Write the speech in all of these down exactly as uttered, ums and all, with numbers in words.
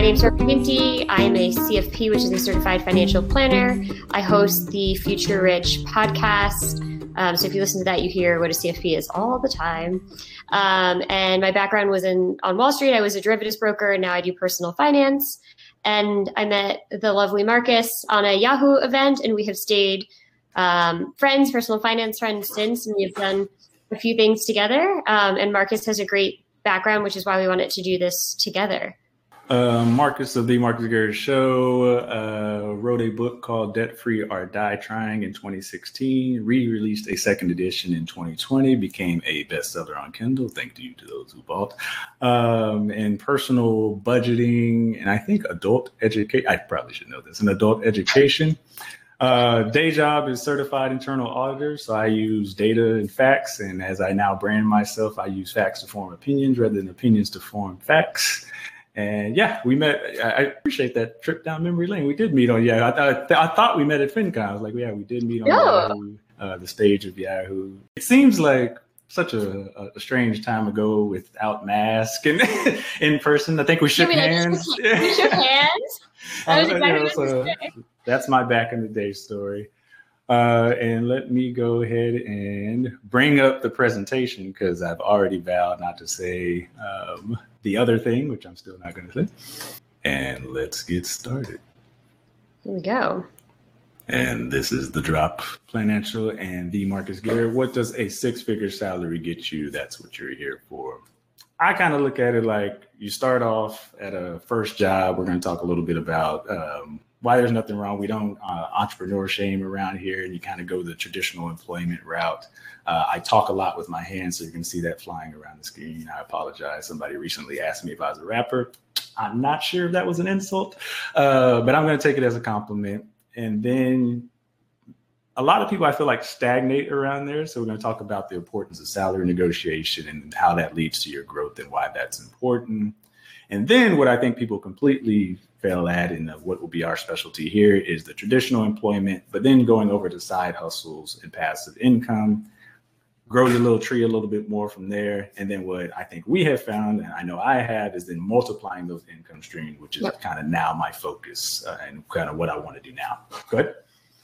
my name is Sarah Ginty. I am a C F P, which is a certified financial planner. I host the Future Rich podcast. Um, so if you listen to that, you hear what a C F P is all the time. Um, and my background was in on Wall Street. I was a derivatives broker, and now I do personal finance. And I met the lovely Marcus on a Yahoo event, and we have stayed um, friends, personal finance friends since, and we've done a few things together. Um, and Marcus has a great background, which is why we wanted to do this together. Uh, Marcus of the Marcus Garrett Show uh, wrote a book called Debt Free or Die Trying in twenty sixteen, re-released a second edition in twenty twenty, became a bestseller on Kindle. Thank you to those who bought. Um, and personal budgeting, and I think adult education, I probably should know this, an adult education. Uh, day job is certified internal auditor, so I use data and facts. And as I now brand myself, I use facts to form opinions rather than opinions to form facts. And yeah, we met. I appreciate that trip down memory lane. We did meet on Yahoo. I thought I thought we met at FinCon. I was like, yeah, we did meet on yeah. Yahoo, uh, the stage of Yahoo. It seems like such a, a strange time ago without mask and in person. I think we shook I mean, hands. We shook hands. That was exactly you know, what so that's my back in the day story. Uh, and let me go ahead and bring up the presentation because I've already vowed not to say um, the other thing, which I'm still not going to say. And let's get started. Here we go. And this is the drop. Financial and the Marcus Garrett. What does a six-figure salary get you? That's what you're here for. I kind of look at it like you start off at a first job. We're going to talk a little bit about um, why there's nothing wrong. We don't uh, entrepreneur shame around here, and you kind of go the traditional employment route. Uh, I talk a lot with my hands, so you can see that flying around the screen. I apologize. Somebody recently asked me if I was a rapper. I'm not sure if that was an insult, uh, but I'm going to take it as a compliment. And then a lot of people, I feel like, stagnate around there. So we're going to talk about the importance of salary negotiation and how that leads to your growth and why that's important. And then what I think people completely fail at, and what will be our specialty here, is the traditional employment, but then going over to side hustles and passive income, grow your little tree a little bit more from there. And then what I think we have found, and I know I have, is then multiplying those income streams, which is yep. kind of now my focus uh, and kind of what I want to do now. Go ahead.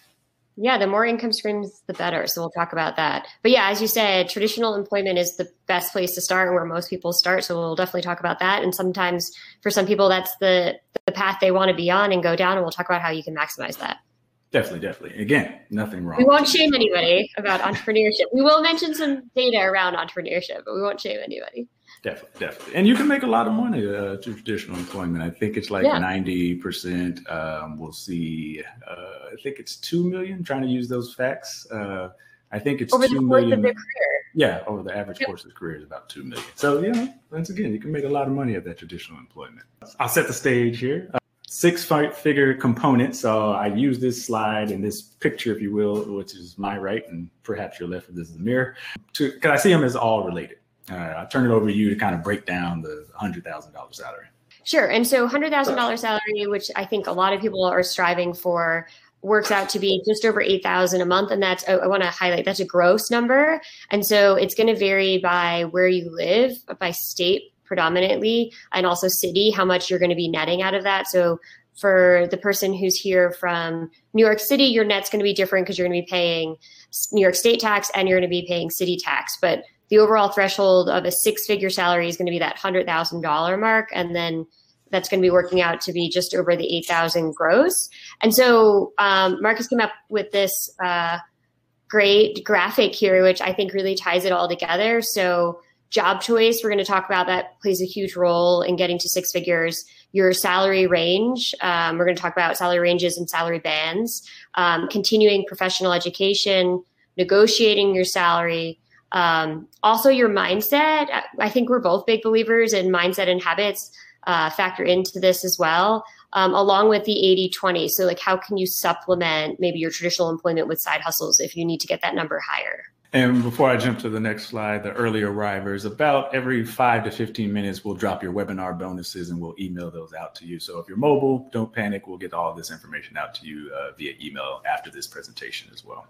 Yeah, the more income streams, the better. So we'll talk about that. But yeah, as you said, traditional employment is the best place to start and where most people start. So we'll definitely talk about that. And sometimes for some people, that's the, the path they want to be on and go down. And we'll talk about how you can maximize that. Definitely, definitely. Again, nothing wrong. We won't shame anybody about entrepreneurship. We will mention some data around entrepreneurship, but we won't shame anybody. Definitely, definitely. And you can make a lot of money uh, through traditional employment. I think it's like yeah. ninety percent. Um, we'll see. Uh, I think it's two million, trying to use those facts. Uh, I think it's over two the course million. Of their career. Yeah, over the average yep. course of the career is about two million. So, you know, once again, you can make a lot of money at that traditional employment. I'll set the stage here. Uh, six figure component. So I use this slide and this picture, if you will, which is my right and perhaps your left if this is a mirror, because I see them as all related. Uh, I'll turn it over to you to kind of break down the one hundred thousand dollars salary. Sure. And so one hundred thousand dollars salary, which I think a lot of people are striving for, works out to be just over eight thousand dollars a month. And that's, I want to highlight, that's a gross number. And so it's going to vary by where you live, by state predominantly, and also city, how much you're going to be netting out of that. So for the person who's here from New York City, your net's going to be different because you're going to be paying New York state tax and you're going to be paying city tax. But the overall threshold of a six-figure salary is going to be that one hundred thousand dollars mark. And then that's going to be working out to be just over the eight thousand gross. And so um, Marcus came up with this uh, great graphic here, which I think really ties it all together. So job choice, we're going to talk about, that plays a huge role in getting to six figures. Your salary range, um, we're going to talk about salary ranges and salary bands, um, continuing professional education, negotiating your salary, um, also your mindset. I think we're both big believers in mindset and habits uh, factor into this as well, um, along with the eighty twenty. So like, how can you supplement maybe your traditional employment with side hustles if you need to get that number higher? And before I jump to the next slide, the early arrivers, about every five to fifteen minutes, we'll drop your webinar bonuses and we'll email those out to you. So if you're mobile, don't panic. We'll get all of this information out to you uh, via email after this presentation as well.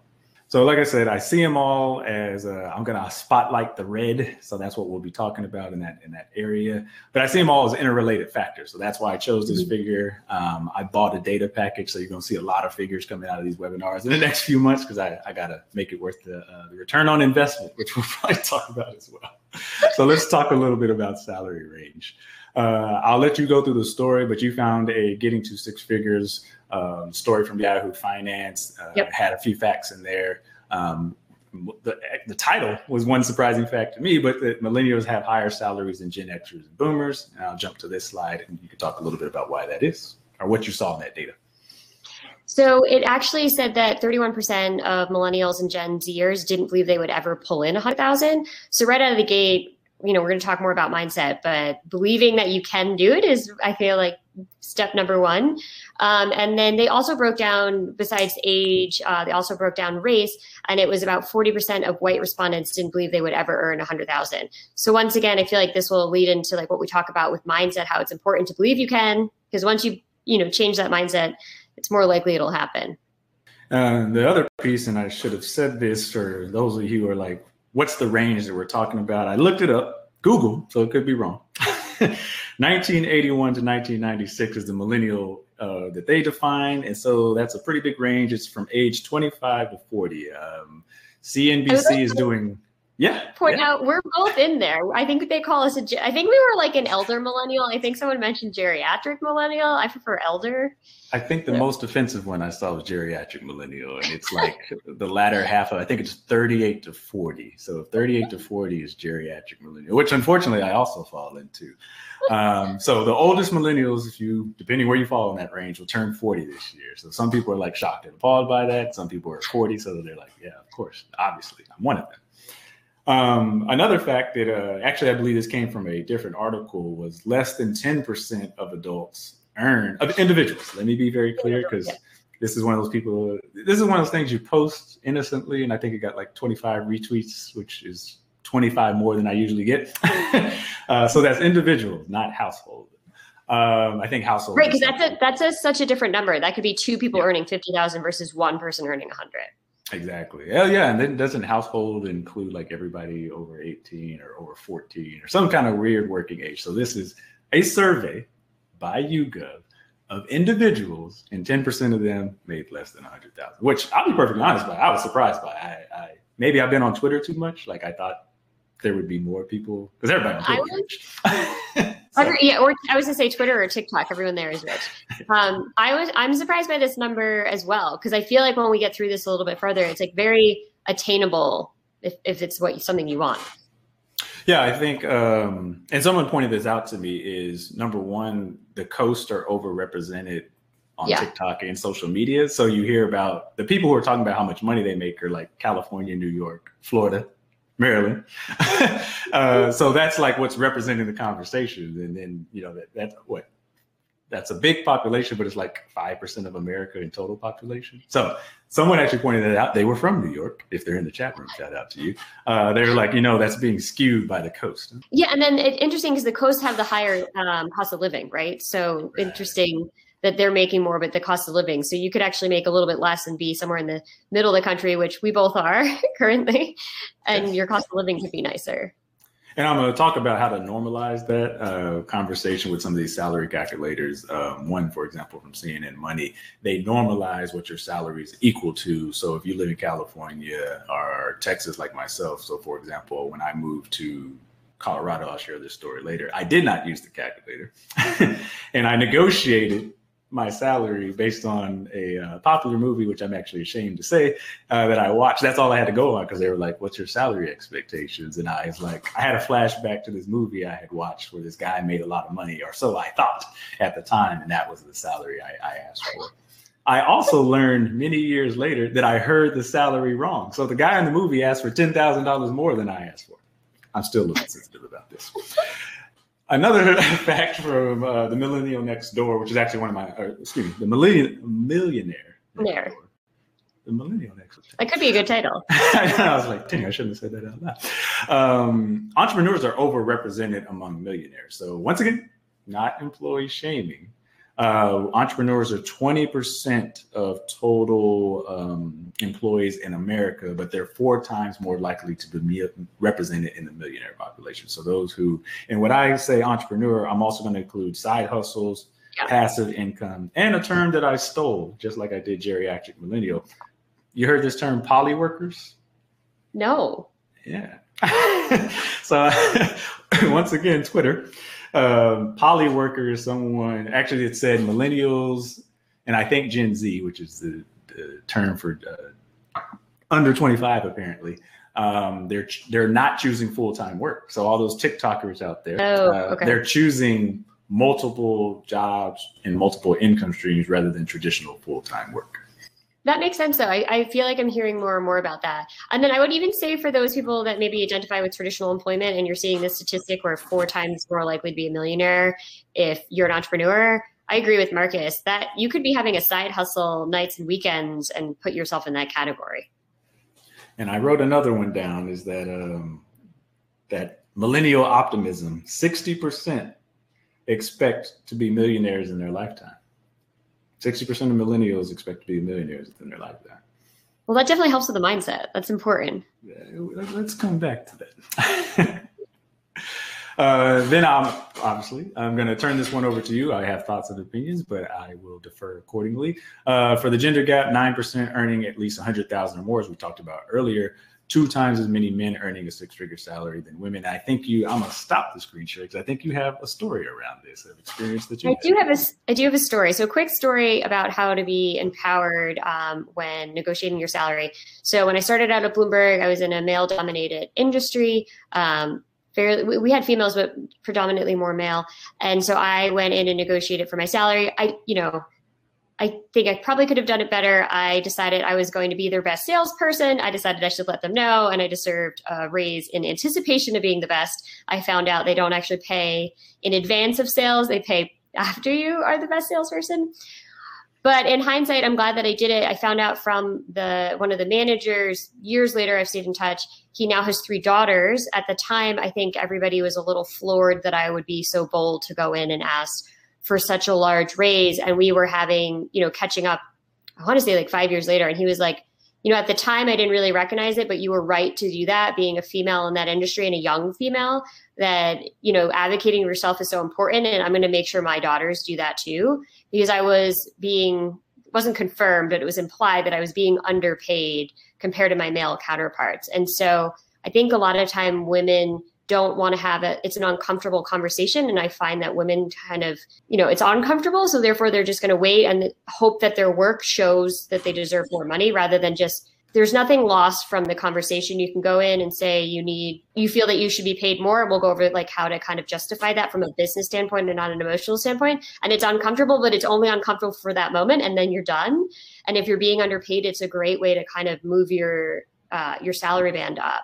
So like I said, I see them all as uh, I'm going to spotlight the red. So that's what we'll be talking about in that in that area. But I see them all as interrelated factors. So that's why I chose this mm-hmm. figure. Um, I bought a data package. So you're going to see a lot of figures coming out of these webinars in the next few months because I, I got to make it worth the, uh, the return on investment, which we'll probably talk about as well. So let's talk a little bit about salary range. Uh, I'll let you go through the story, but you found a getting to six figures um, story from Yahoo Finance, uh, yep. had a few facts in there. Um, the, the title was one surprising fact to me, but the millennials have higher salaries than Gen Xers and boomers. And I'll jump to this slide and you can talk a little bit about why that is or what you saw in that data. So it actually said that thirty-one percent of millennials and Gen Zers didn't believe they would ever pull in one hundred thousand. So right out of the gate, you know, we're going to talk more about mindset, but believing that you can do it is, I feel like, step number one. Um, and then they also broke down, besides age, uh, they also broke down race, and it was about forty percent of white respondents didn't believe they would ever earn one hundred thousand. So once again, I feel like this will lead into like what we talk about with mindset, how it's important to believe you can, because once you, you know, change that mindset, it's more likely it'll happen. Uh, the other piece, and I should have said this for those of you who are like, what's the range that we're talking about? I looked it up, Google, so it could be wrong. nineteen eighty-one to nineteen ninety-six is the millennial uh, that they define. And so that's a pretty big range. It's from age twenty-five to forty. Um, C N B C is doing, yeah. Point yeah. out, we're both in there. I think they call us a, I think we were like an elder millennial. I think someone mentioned geriatric millennial. I prefer elder. I think the yeah. most offensive one I saw was geriatric millennial. And it's like the latter half of, I think it's thirty-eight to forty. So thirty-eight to forty is geriatric millennial, which unfortunately I also fall into. Um, so the oldest millennials, if you, depending where you fall in that range, will turn forty this year. So some people are like shocked and appalled by that. Some people are forty. So they're like, yeah, of course, obviously I'm one of them. Um, another fact that uh, actually I believe this came from a different article was less than ten percent of adults earn, of individuals. Let me be very clear because yeah. this is one of those people, this is one of those things you post innocently. And I think it got like twenty-five retweets, which is twenty-five more than I usually get. uh, so that's individuals, not household. Um, I think household. Right, because that's a, that's a, such a different number. That could be two people yeah. earning fifty thousand versus one person earning one hundred. Exactly. Yeah, yeah. And then doesn't household include like everybody over eighteen or over fourteen or some kind of weird working age? So this is a survey by YouGov of individuals, and ten percent of them made less than one hundred thousand, which I'll be perfectly honest by. I was surprised by. I, I maybe I've been on Twitter too much. Like I thought there would be more people because everybody on Twitter is rich. So. Yeah, or I was gonna say Twitter or TikTok. Everyone there is rich. Um, I was. I'm surprised by this number as well because I feel like when we get through this a little bit further, it's like very attainable if, if it's what something you want. Yeah, I think, um, and someone pointed this out to me is number one, the coasts are overrepresented on yeah. TikTok and social media. So you hear about the people who are talking about how much money they make are like California, New York, Florida, Maryland. uh, so that's like what's representing the conversation. And then, you know, that, that's what, that's a big population, but it's like five percent of America in total population. So someone actually pointed that out. They were from New York. If they're in the chat room, shout out to you. Uh, they were like, you know, that's being skewed by the coast. Yeah. And then it's interesting because the coasts have the higher um, cost of living, right? So right. interesting that they're making more, but the cost of living. So you could actually make a little bit less and be somewhere in the middle of the country, which we both are currently, and yes. your cost of living could be nicer. And I'm going to talk about how to normalize that uh, conversation with some of these salary calculators. Um, one, for example, from C N N Money, they normalize what your salary is equal to. So if you live in California or Texas like myself, so for example, when I moved to Colorado, I'll share this story later, I did not use the calculator. And I negotiated my salary based on a uh, popular movie, which I'm actually ashamed to say uh, that I watched. That's all I had to go on because they were like, what's your salary expectations? And I was like, I had a flashback to this movie I had watched where this guy made a lot of money, or so I thought at the time. And that was the salary I, I asked for. I also learned many years later that I heard the salary wrong. So the guy in the movie asked for ten thousand dollars more than I asked for. I'm still a little sensitive about this. Another fact from uh, the Millennial Next Door, which is actually one of my, or, excuse me, the Millennial Millionaire. There. The Millennial Next Door. That could be a good title. I was like, dang, I shouldn't have said that out loud. Um, entrepreneurs are overrepresented among millionaires. So once again, not employee shaming, Uh, entrepreneurs are twenty percent of total um, employees in America, but they're four times more likely to be represented in the millionaire population. So those who, and when I say entrepreneur, I'm also going to include side hustles, yeah. passive income, and a term that I stole, just like I did geriatric millennial. You heard this term, poly workers? No. Yeah. So once again, Twitter. Um, poly worker is someone, actually it said millennials, and I think Gen Z, which is the, the term for uh, under twenty-five apparently. Um, they're they're not choosing full-time work. So all those TikTokers out there, oh, uh, okay. they're choosing multiple jobs and multiple income streams rather than traditional full-time work. That makes sense, though. I, I feel like I'm hearing more and more about that. And then I would even say for those people that maybe identify with traditional employment and you're seeing this statistic where four times more likely to be a millionaire if you're an entrepreneur, I agree with Marcus that you could be having a side hustle nights and weekends and put yourself in that category. And I wrote another one down is that um, that millennial optimism, sixty percent expect to be millionaires in their lifetime. sixty percent of millennials expect to be millionaires within their lifetime. Well, that definitely helps with the mindset. That's important. Yeah, let's come back to that. uh, then I'm obviously, I'm going to turn this one over to you. I have thoughts and opinions, but I will defer accordingly. Uh, for the gender gap, nine percent earning at least one hundred thousand dollars or more, as we talked about earlier. Two times as many men earning a six-figure salary than women. I think you, I'm gonna stop the screen share because I think you have a story around this, of experience that you I had. do have a, I do have a story. So a quick story about how to be empowered um, when negotiating your salary. So when I started out at Bloomberg, I was in a male-dominated industry. Um, fairly, we had females, but predominantly more male. And so I went in and negotiated for my salary. I, you know, I think I probably could have done it better. I decided I was going to be their best salesperson. I decided I should let them know, and I deserved a raise in anticipation of being the best. I found out they don't actually pay in advance of sales. They pay after you are the best salesperson. But in hindsight, I'm glad that I did it. I found out from the one of the managers years later, I've stayed in touch. He now has three daughters. At the time, I think everybody was a little floored that I would be so bold to go in and ask for such a large raise. And we were having, you know, catching up, I want to say like five years later. And he was like, you know, at the time I didn't really recognize it, but you were right to do that, being a female in that industry and a young female, that, you know, advocating for yourself is so important. And I'm going to make sure my daughters do that too, because I was being, wasn't confirmed, but it was implied that I was being underpaid compared to my male counterparts. And so I think a lot of time women don't want to have it. It's an uncomfortable conversation. And I find that women kind of, you know, it's uncomfortable. So therefore they're just going to wait and hope that their work shows that they deserve more money rather than just, there's nothing lost from the conversation. You can go in and say you need, you feel that you should be paid more. We'll go over like how to kind of justify that from a business standpoint and not an emotional standpoint. And it's uncomfortable, but it's only uncomfortable for that moment. And then you're done. And if you're being underpaid, it's a great way to kind of move your, uh, your salary band up.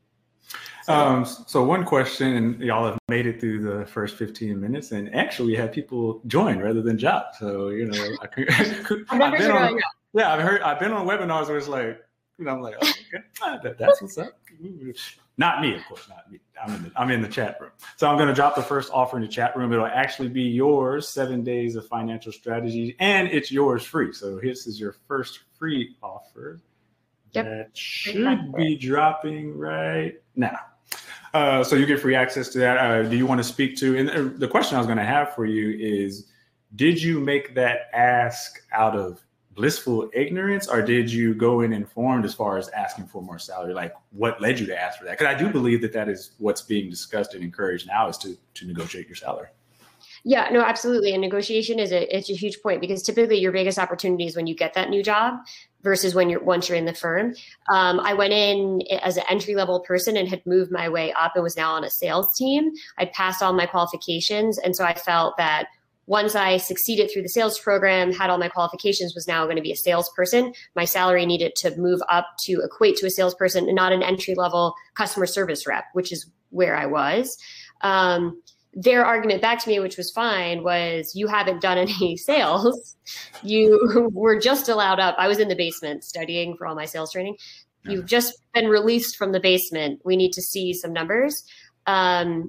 Um, so one question, and y'all have made it through the first fifteen minutes, and actually we had people join rather than drop. So, you know, I could, I'm never I've been sure on, yeah, I've heard, I've been on webinars where it's like, you know, I'm like, oh, okay, ah, that, that's what's up. Not me, of course, not me. I'm in the, I'm in the chat room. So I'm going to drop the first offer in the chat room. It'll actually be yours, seven days of financial strategy, and it's yours free. So this is your first free offer. Yep. That should be dropping right now. Uh, so you get free access to that. Uh, do you want to speak to, and the question I was going to have for you is, did you make that ask out of blissful ignorance, or did you go in informed as far as asking for more salary? Like, what led you to ask for that? Because I do believe that that is what's being discussed and encouraged now, is to to negotiate your salary. Yeah, no, absolutely. And negotiation is a, it's a huge point, because typically your biggest opportunity is when you get that new job versus when you're, once you're in the firm. Um, I went in as an entry level person and had moved my way up and was now on a sales team. I'd passed all my qualifications. And so I felt that once I succeeded through the sales program, had all my qualifications, was now going to be a salesperson, my salary needed to move up to equate to a salesperson and not an entry level customer service rep, which is where I was. Um, Their argument back to me, which was fine, was you haven't done any sales. You were just allowed up. I was in the basement studying for all my sales training. You've just been released from the basement. We need to see some numbers. Um,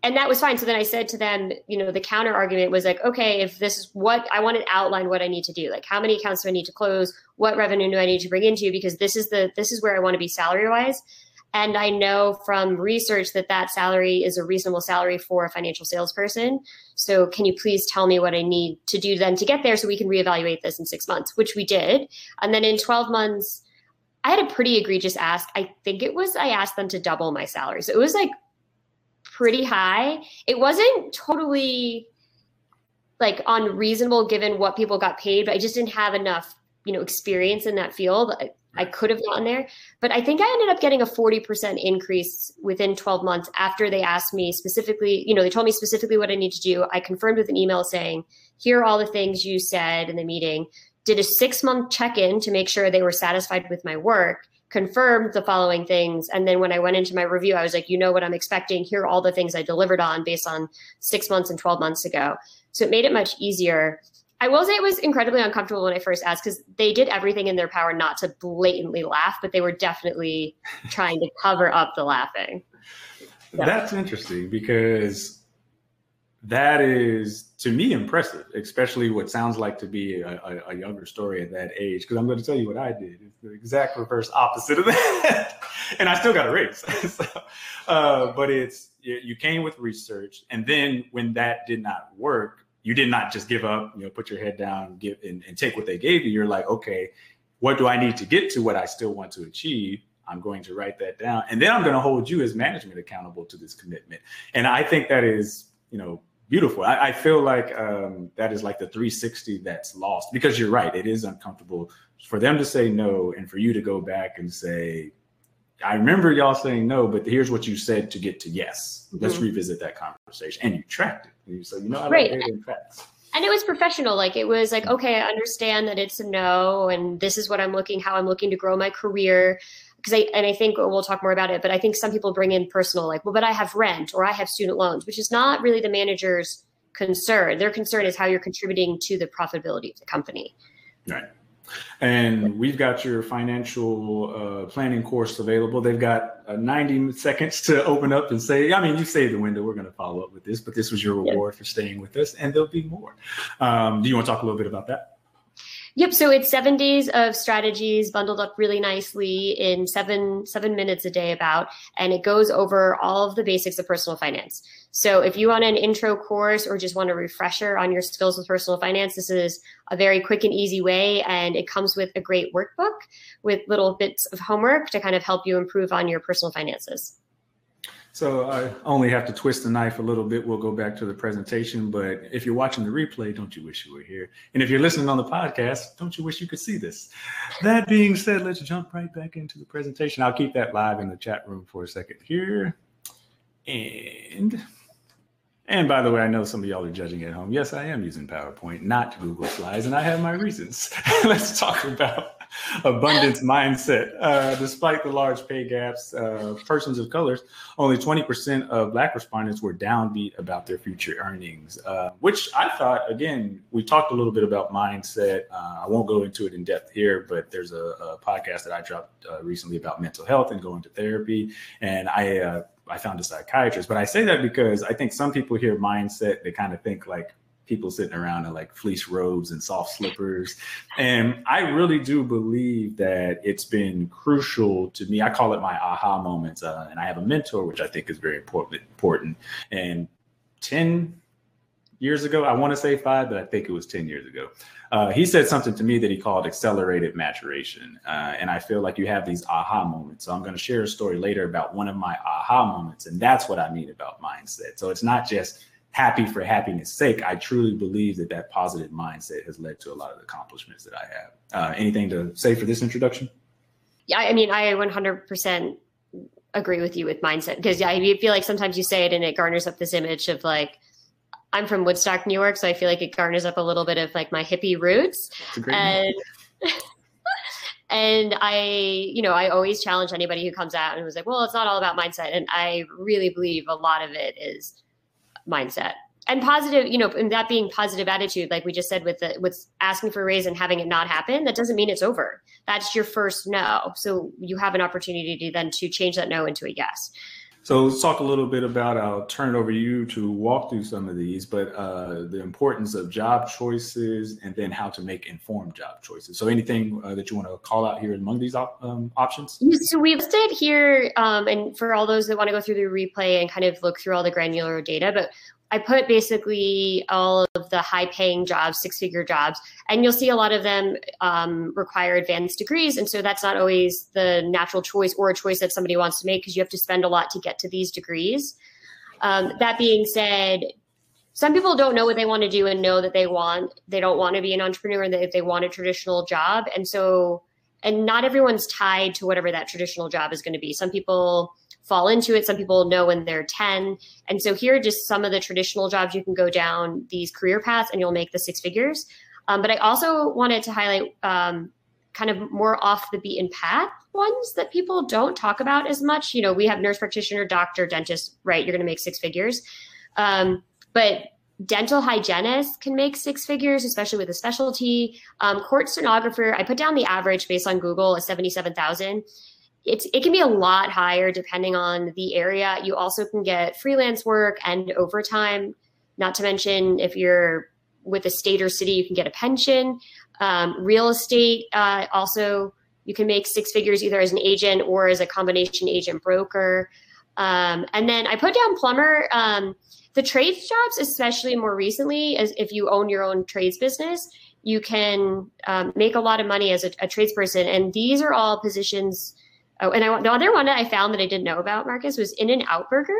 and that was fine. So then I said to them, you know, the counter argument was like, okay, if this is what I want to outline what I need to do, like how many accounts do I need to close? What revenue do I need to bring into? Because this is the, this is where I want to be salary wise. And I know from research that that salary is a reasonable salary for a financial salesperson. So can you please tell me what I need to do then to get there so we can reevaluate this in six months, which we did. And then in twelve months, I had a pretty egregious ask. I think it was, I asked them to double my salary. So it was like pretty high. It wasn't totally like unreasonable given what people got paid, but I just didn't have enough, you know, experience in that field. I, I could have gotten there, but I think I ended up getting a forty percent increase within twelve months after they asked me specifically, you know, they told me specifically what I need to do. I confirmed with an email saying, here are all the things you said in the meeting, did a six month check-in to make sure they were satisfied with my work, confirmed the following things. And then when I went into my review, I was like, you know what I'm expecting. Here are all the things I delivered on based on six months and twelve months ago. So it made it much easier. I will say it was incredibly uncomfortable when I first asked because they did everything in their power not to blatantly laugh, but they were definitely trying to cover up the laughing. So. That's interesting because that is, to me, impressive, especially what sounds like to be a, a, a younger story at that age. Because I'm going to tell you what I did. It's the exact reverse opposite of that. And I still got a raise. so, uh, but it's, you came with research. And then when that did not work, you did not just give up, you know, put your head down, give and, and take what they gave you. You're like, okay, what do I need to get to what I still want to achieve? I'm going to write that down. And then I'm going to hold you as management accountable to this commitment. And I think that is, you know, beautiful. I, I feel like um, that is like the three sixty that's lost because you're right. It is uncomfortable for them to say no and for you to go back and say, I remember y'all saying no, but here's what you said to get to yes. Let's mm-hmm. revisit that conversation. And you tracked it. And you said, you know, I right. like data and facts. And it was professional. Like it was like, okay, I understand that it's a no. And this is what I'm looking, how I'm looking to grow my career. Because I, and I think we'll talk more about it, but I think some people bring in personal, like, well, but I have rent or I have student loans, which is not really the manager's concern. Their concern is how you're contributing to the profitability of the company. Right. And we've got your financial uh, planning course available. They've got uh, ninety seconds to open up and say, I mean, you saved the window. We're going to follow up with this, but this was your reward yeah. for staying with us. And there'll be more. Um, do you want to talk a little bit about that? Yep. So it's seven days of strategies bundled up really nicely in seven, seven minutes a day about, and it goes over all of the basics of personal finance. So if you want an intro course or just want a refresher on your skills with personal finance, this is a very quick and easy way. And it comes with a great workbook with little bits of homework to kind of help you improve on your personal finances. So I only have to twist the knife a little bit. We'll go back to the presentation. But if you're watching the replay, don't you wish you were here? And if you're listening on the podcast, don't you wish you could see this? That being said, let's jump right back into the presentation. I'll keep that live in the chat room for a second here. And, and by the way, I know some of y'all are judging at home. Yes, I am using PowerPoint, not Google Slides, and I have my reasons. Let's talk about abundance mindset. Uh, despite the large pay gaps, uh, persons of colors, only twenty percent of Black respondents were downbeat about their future earnings, uh, which I thought, again, we talked a little bit about mindset. Uh, I won't go into it in depth here, but there's a, a podcast that I dropped uh, recently about mental health and going to therapy. And I, uh, I found a psychiatrist, but I say that because I think some people hear mindset, they kind of think like people sitting around in like fleece robes and soft slippers. And I really do believe that it's been crucial to me. I call it my aha moments. Uh, and I have a mentor, which I think is very important. important. And ten years ago, I want to say five, but I think it was ten years ago. Uh, he said something to me that he called accelerated maturation. Uh, and I feel like you have these aha moments. So I'm going to share a story later about one of my aha moments. And that's what I mean about mindset. So it's not just happy for happiness sake. I truly believe that that positive mindset has led to a lot of the accomplishments that I have. Uh, anything to say for this introduction? Yeah, I mean, I one hundred percent agree with you with mindset because yeah, I feel like sometimes you say it and it garners up this image of like, I'm from Woodstock, New York, so I feel like it garners up a little bit of like my hippie roots. And, and I, you know, I always challenge anybody who comes out and was like, well, it's not all about mindset. And I really believe a lot of it is mindset and positive, you know, and that being positive attitude, like we just said with the, with asking for a raise and having it not happen, that doesn't mean it's over. That's your first no. So you have an opportunity to then to change that no into a yes. So let's talk a little bit about, I'll turn it over to you to walk through some of these, but uh, the importance of job choices and then how to make informed job choices. So anything uh, that you want to call out here among these op- um, options? So we've listed here, um, and for all those that want to go through the replay and kind of look through all the granular data, but I put basically all of the high paying jobs, six figure jobs, and you'll see a lot of them um, require advanced degrees. And so that's not always the natural choice or a choice that somebody wants to make because you have to spend a lot to get to these degrees. Um, that being said, some people don't know what they want to do and know that they want, they don't want to be an entrepreneur and that they want a traditional job. And so, and not everyone's tied to whatever that traditional job is going to be. Some people fall into it. Some people know when they're ten. And so here are just some of the traditional jobs you can go down these career paths and you'll make the six figures. Um, but I also wanted to highlight um, kind of more off the beaten path ones that people don't talk about as much. You know, we have nurse practitioner, doctor, dentist, right? You're going to make six figures. Um, but dental hygienists can make six figures, especially with a specialty. Um, court stenographer, I put down the average based on Google as seventy-seven thousand. It's, it can be a lot higher depending on the area. You also can get freelance work and overtime, not to mention if you're with a state or city, you can get a pension. Um, real estate, uh, also, you can make six figures either as an agent or as a combination agent broker. Um, and then I put down plumber. Um, the trades jobs, especially more recently, as if you own your own trades business, you can um, make a lot of money as a, a tradesperson. And these are all positions. Oh, and I, the other one that I found that I didn't know about, Marcus, was In-N-Out Burger.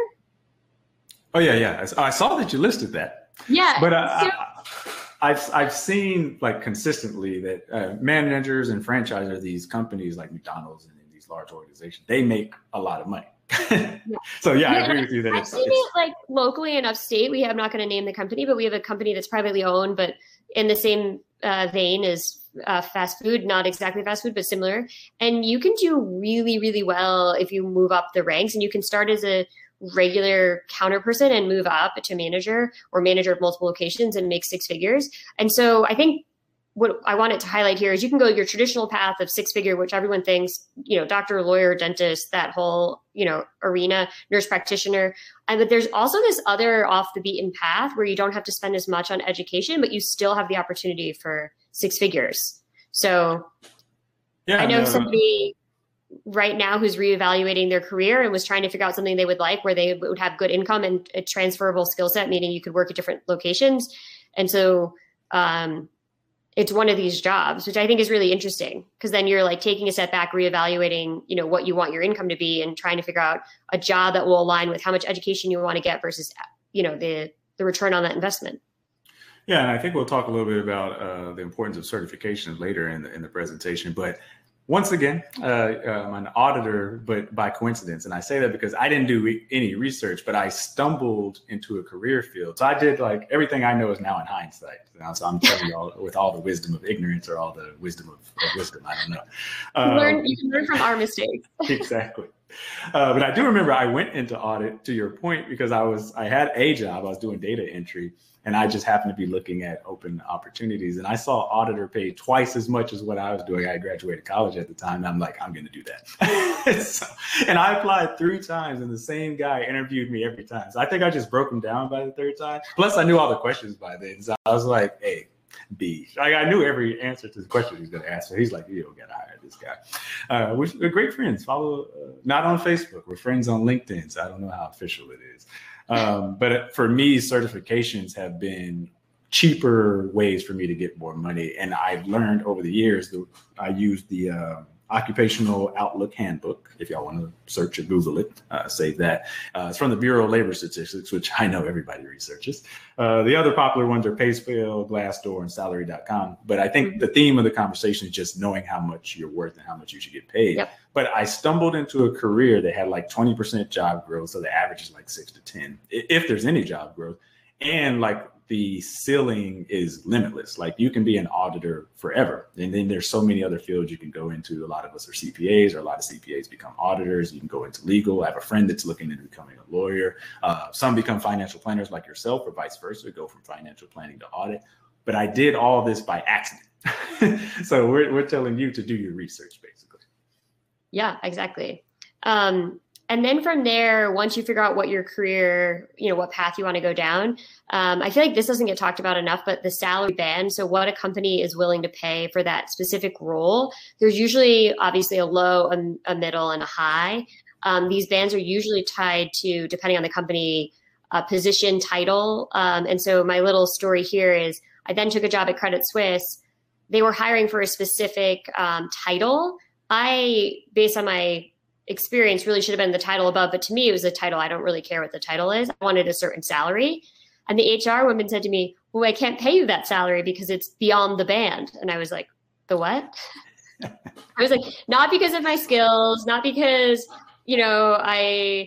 Oh, yeah, yeah. I, I saw that you listed that. Yeah. But uh, so, I, I've, I've seen like consistently that uh, managers and franchisors of these companies like McDonald's and these large organizations, they make a lot of money. yeah. So, yeah, yeah, I agree with you that I've it's, seen it's it like locally in upstate. We have, I'm not going to name the company, but we have a company that's privately owned, but in the same uh, vein as uh, fast food, not exactly fast food, but similar. And you can do really, really well if you move up the ranks, and you can start as a regular counter person and move up to manager or manager of multiple locations and make six figures. And so I think what I wanted to highlight here is you can go your traditional path of six figure, which everyone thinks, you know, doctor, lawyer, dentist, that whole, you know, arena, nurse practitioner. And but there's also this other off the beaten path where you don't have to spend as much on education, but you still have the opportunity for six figures. So yeah, I know no. somebody right now who's reevaluating their career and was trying to figure out something they would like where they would have good income and a transferable skill set, meaning you could work at different locations. And so, um, it's one of these jobs, which I think is really interesting because then you're like taking a step back, reevaluating, you know, what you want your income to be and trying to figure out a job that will align with how much education you want to get versus, you know, the, the return on that investment. Yeah. And I think we'll talk a little bit about uh, the importance of certifications later in the, in the presentation, but once again, uh, uh, I'm an auditor, but by coincidence. And I say that because I didn't do re- any research, but I stumbled into a career field. So I did like everything I know is now in hindsight. Now, so I'm telling you all with all the wisdom of ignorance or all the wisdom of, of wisdom. I don't know. Um, you, learn, you can learn from our mistakes. Exactly. Uh, but I do remember I went into audit, to your point, because I was I had a job. I was doing data entry. And I just happened to be looking at open opportunities. And I saw auditor pay twice as much as what I was doing. I graduated college at the time. And I'm like, I'm going to do that. so, and I applied three times and the same guy interviewed me every time. So I think I just broke him down by the third time. Plus, I knew all the questions by then. So I was like, hey, B. Like, I knew every answer to the question he was going to ask. So he's like, you don't got to hire this guy. Uh, we're, we're great friends. Follow, uh, not on Facebook. We're friends on LinkedIn. So I don't know how official it is. Um, but for me, certifications have been cheaper ways for me to get more money. And I've learned over the years that I used the uh, Occupational Outlook Handbook. If y'all want to search or Google it, uh, save that. Uh, it's from the Bureau of Labor Statistics, which I know everybody researches. Uh, the other popular ones are PayScale, Glassdoor, and Salary dot com. But I think the theme of the conversation is just knowing how much you're worth and how much you should get paid. Yep. But I stumbled into a career that had like twenty percent job growth. So the average is like six to ten, if there's any job growth. And like the ceiling is limitless. Like you can be an auditor forever. And then there's so many other fields you can go into. A lot of us are C P As, or a lot of C P As become auditors. You can go into legal. I have a friend that's looking into becoming a lawyer. Uh, some become financial planners like yourself, or vice versa, go from financial planning to audit. But I did all this by accident. So we're, we're telling you to do your research, basically. Yeah, exactly. Um, And then from there, once you figure out what your career, you know, what path you want to go down, um, I feel like this doesn't get talked about enough, but the salary band. So what a company is willing to pay for that specific role, there's usually obviously a low, a, a middle, and a high. Um, these bands are usually tied to, depending on the company, uh, position, title. Um, and so my little story here is I then took a job at Credit Suisse. They were hiring for a specific um, title. I, based on my experience, really should have been the title above, but to me it was a title. I don't really care what the title is. I wanted a certain salary, and the H R woman said to me, well, I can't pay you that salary because it's beyond the band. And I was like, the what? I was like, not because of my skills, not because, you know, I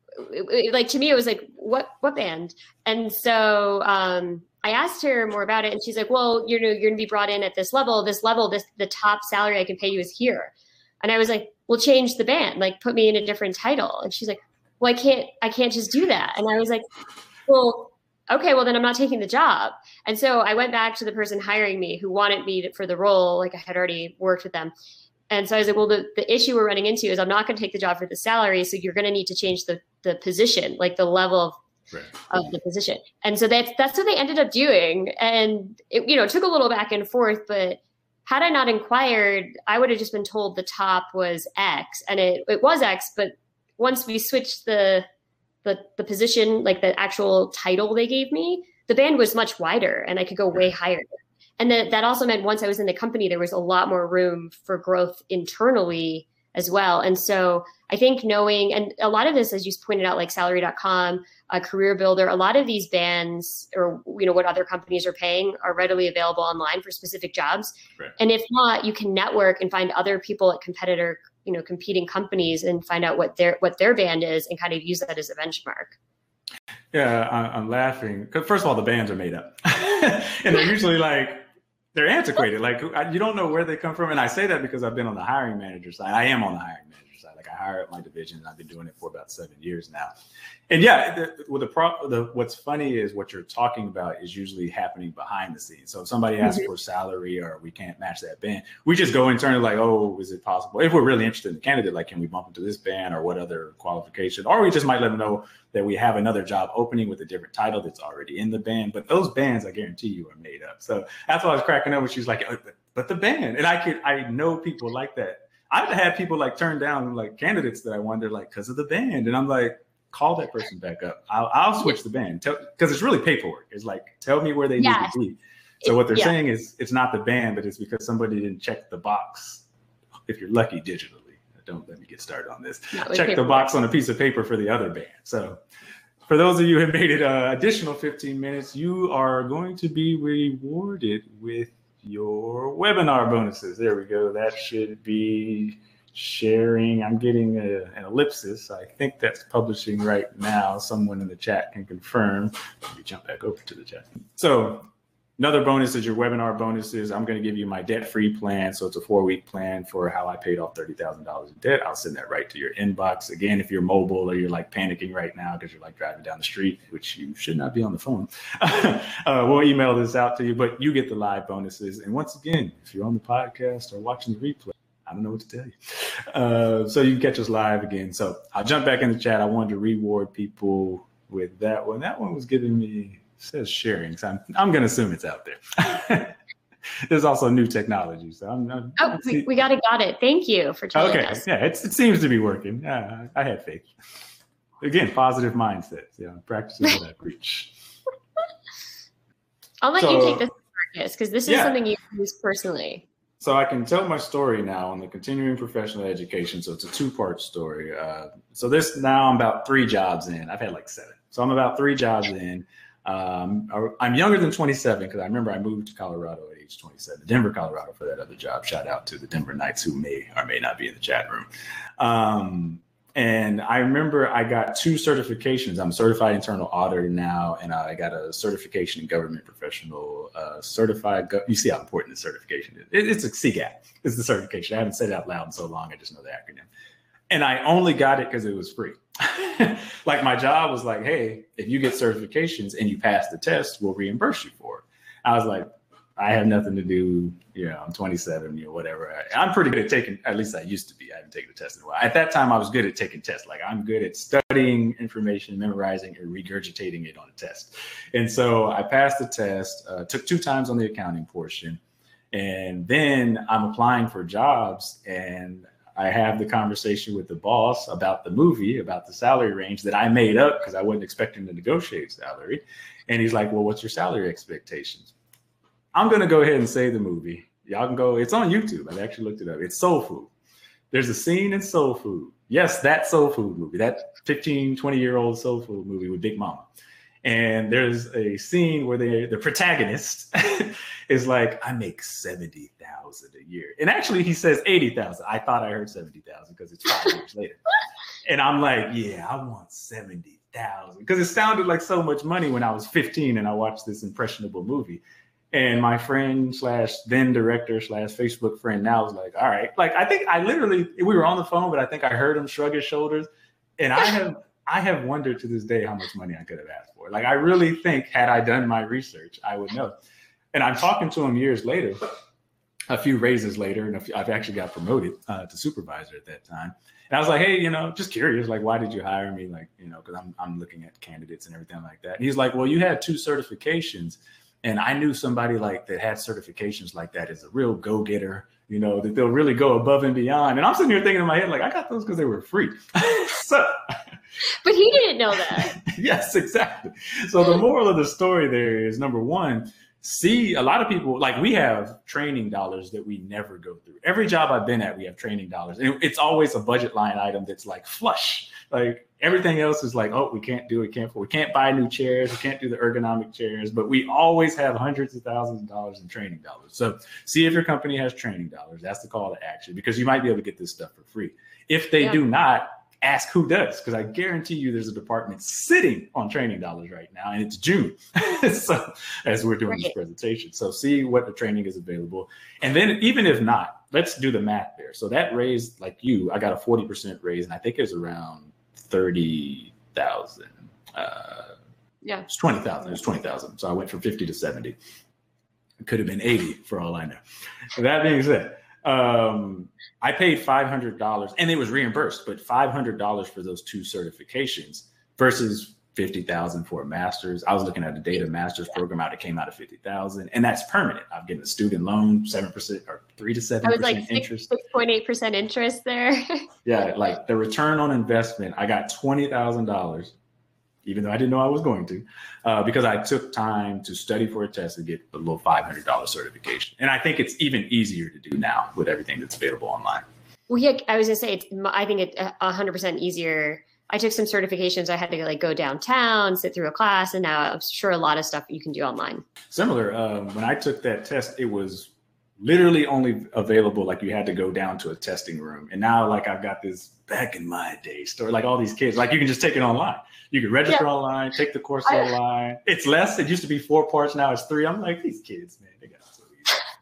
it, like, to me it was like, what what band? And so um I asked her more about it, and she's like, well, you know, you're gonna be brought in at this level, this level, this the top salary I can pay you is here. And I was like, well, change the band, like put me in a different title. And she's like, well, I can't, I can't just do that. And I was like, well, okay, well then I'm not taking the job. And so I went back to the person hiring me who wanted me to, for the role, like I had already worked with them. And so I was like, well, the, the issue we're running into is I'm not going to take the job for the salary. So you're going to need to change the, the position, like the level of, right. of the position. And so that's, that's what they ended up doing. And it, you know, it took a little back and forth, but had I not inquired, I would have just been told the top was X, and it, it was X. But once we switched the, the the position, like the actual title they gave me, the band was much wider, and I could go way higher. And that that also meant once I was in the company, there was a lot more room for growth internally as well. And so I think knowing, and a lot of this, as you pointed out, like salary dot com, a Career Builder, a lot of these bands, or, you know, what other companies are paying are readily available online for specific jobs. Right. And if not, you can network and find other people at competitor, you know, competing companies and find out what their, what their band is and kind of use that as a benchmark. Yeah, I'm laughing because first of all, the bands are made up and they're usually like, they're antiquated. Like, you don't know where they come from. And I say that because I've been on the hiring manager side. I am on the hiring manager side. Like, I hire up my division, and I've been doing it for about seven years now. And yeah, the, with the, pro, the what's funny is what you're talking about is usually happening behind the scenes. So if somebody asks mm-hmm. for salary or we can't match that band, we just go internally like, oh, is it possible? If we're really interested in the candidate, like, can we bump into this band or what other qualification? Or we just might let them know that we have another job opening with a different title that's already in the band. But those bands, I guarantee you, are made up. So that's why I was cracking up when she was like, oh, but, but the band. And I could, I know people like that. I've had people like turn down like candidates that I wonder like, because of the band. And I'm like, call that person back up. I'll, I'll switch the band because it's really paperwork. It's like, tell me where they yeah. need to be. So what they're yeah. saying is it's not the band, but it's because somebody didn't check the box. If you're lucky digitally. Don't let me get started on this. Check the box on a piece of paper for the other band. So for those of you who have made it an additional fifteen minutes, you are going to be rewarded with your webinar bonuses. There we go. That should be sharing. I'm getting a, an ellipsis. I think that's publishing right now. Someone in the chat can confirm. Let me jump back over to the chat. So another bonus is your webinar bonuses. I'm going to give you my debt-free plan. So it's a four-week plan for how I paid off thirty thousand dollars in debt. I'll send that right to your inbox. Again, if you're mobile or you're like panicking right now because you're like driving down the street, which you should not be on the phone, uh, we'll email this out to you, but you get the live bonuses. And once again, if you're on the podcast or watching the replay, I don't know what to tell you. Uh, so you can catch us live again. So I'll jump back in the chat. I wanted to reward people with that one. That one was giving me... says sharing, so I'm, I'm going to assume it's out there. There's also new technology, so I'm. I'm oh, we, we got it, got it. Thank you for telling okay. us. Okay, yeah, it's, it seems to be working. Yeah, I, I had faith. Again, positive mindsets. Yeah, practicing what I preach. I'll let so, you take this, Marcus, because this is yeah. something you use personally. So I can tell my story now on the continuing professional education. So it's a two-part story. Uh, so this now I'm about three jobs in. I've had like seven. So I'm about three jobs in. Um, I'm younger than twenty-seven because I remember I moved to Colorado at age twenty-seven, Denver, Colorado for that other job. Shout out to the Denver Knights who may or may not be in the chat room. Um, and I remember I got two certifications. I'm a certified internal auditor now, and I got a certification in government professional, uh, certified. Go- you see how important the certification is. It, it's a C G A P. It's the certification. I haven't said it out loud in so long. I just know the acronym. And I only got it because it was free. Like my job was like, hey, if you get certifications and you pass the test, we'll reimburse you for it. I was like, I have nothing to do. You know, I'm twenty-seven, you know, whatever. I, I'm pretty good at taking, at least I used to be. I haven't taken a test in a while. At that time, I was good at taking tests. Like I'm good at studying information, memorizing, and regurgitating it on a test. And so I passed the test, uh, took two times on the accounting portion. And then I'm applying for jobs, and I have the conversation with the boss about the movie, about the salary range that I made up because I wasn't expecting to negotiate salary. And he's like, well, what's your salary expectations? I'm going to go ahead and say the movie. Y'all can go. It's on YouTube. I've actually looked it up. It's Soul Food. There's a scene in Soul Food. Yes, that Soul Food movie, that fifteen, twenty year old Soul Food movie with Big Mama. And there's a scene where they, the protagonist is like, I make seventy thousand a year. And actually he says eighty thousand. I thought I heard seventy thousand because it's five years later. And I'm like, yeah, I want seventy thousand because it sounded like so much money when I was fifteen and I watched this impressionable movie. And my friend slash then director slash Facebook friend now was like, all right. Like, I think I literally, we were on the phone, but I think I heard him shrug his shoulders. And I have, I have wondered to this day how much money I could have asked for. Like, I really think had I done my research, I would know. And I'm talking to him years later, a few raises later, and a few, I've actually got promoted uh, to supervisor at that time. And I was like, hey, you know, just curious, like, why did you hire me? Like, you know, because I'm, I'm looking at candidates and everything like that. And he's like, well, you had two certifications. And I knew somebody like that had certifications like that is a real go-getter, you know, that they'll really go above and beyond. And I'm sitting here thinking in my head, like, I got those because they were free. So, but he didn't know that. Yes, exactly. So the moral of the story there is, number one, see, a lot of people, like we have training dollars that we never go through. Every job I've been at, we have training dollars. And it's always a budget line item that's like flush. Like everything else is like, oh, we can't do it, can't we can't buy new chairs, we can't do the ergonomic chairs, but we always have hundreds of thousands of dollars in training dollars. So see if your company has training dollars. That's the call to action, because you might be able to get this stuff for free. If they yeah. do not, ask who does, because I guarantee you there's a department sitting on training dollars right now, and it's June. So as we're doing right. this presentation. So see what the training is available. And then even if not, let's do the math there. So that raise, like you, I got a forty percent raise, and I think it's around thirty thousand. Uh, yeah. It's twenty thousand. It was twenty thousand. So I went from fifty to seventy. It could have been eighty for all I know. That being said, um, I paid five hundred dollars, and it was reimbursed, but five hundred dollars for those two certifications versus fifty thousand for a master's. I was looking at a data master's program out. It came out of fifty thousand, and that's permanent. I'm getting a student loan, seven percent or three to seven percent like interest. six point eight percent interest there. Yeah, like the return on investment, I got twenty thousand dollars, even though I didn't know I was going to, uh, because I took time to study for a test and get a little five hundred dollars certification. And I think it's even easier to do now with everything that's available online. Well, yeah, I was gonna say, it's, I think it's one hundred percent easier. I took some certifications. I had to like go downtown, sit through a class, and now I'm sure a lot of stuff you can do online. Similar. Um, when I took that test, it was literally only available, like you had to go down to a testing room. And now, like, I've got this back in my day story, like all these kids, like you can just take it online. You can register yeah. online, take the course I, online. It's less. It used to be four parts. Now it's three. I'm like, these kids, man, they got it so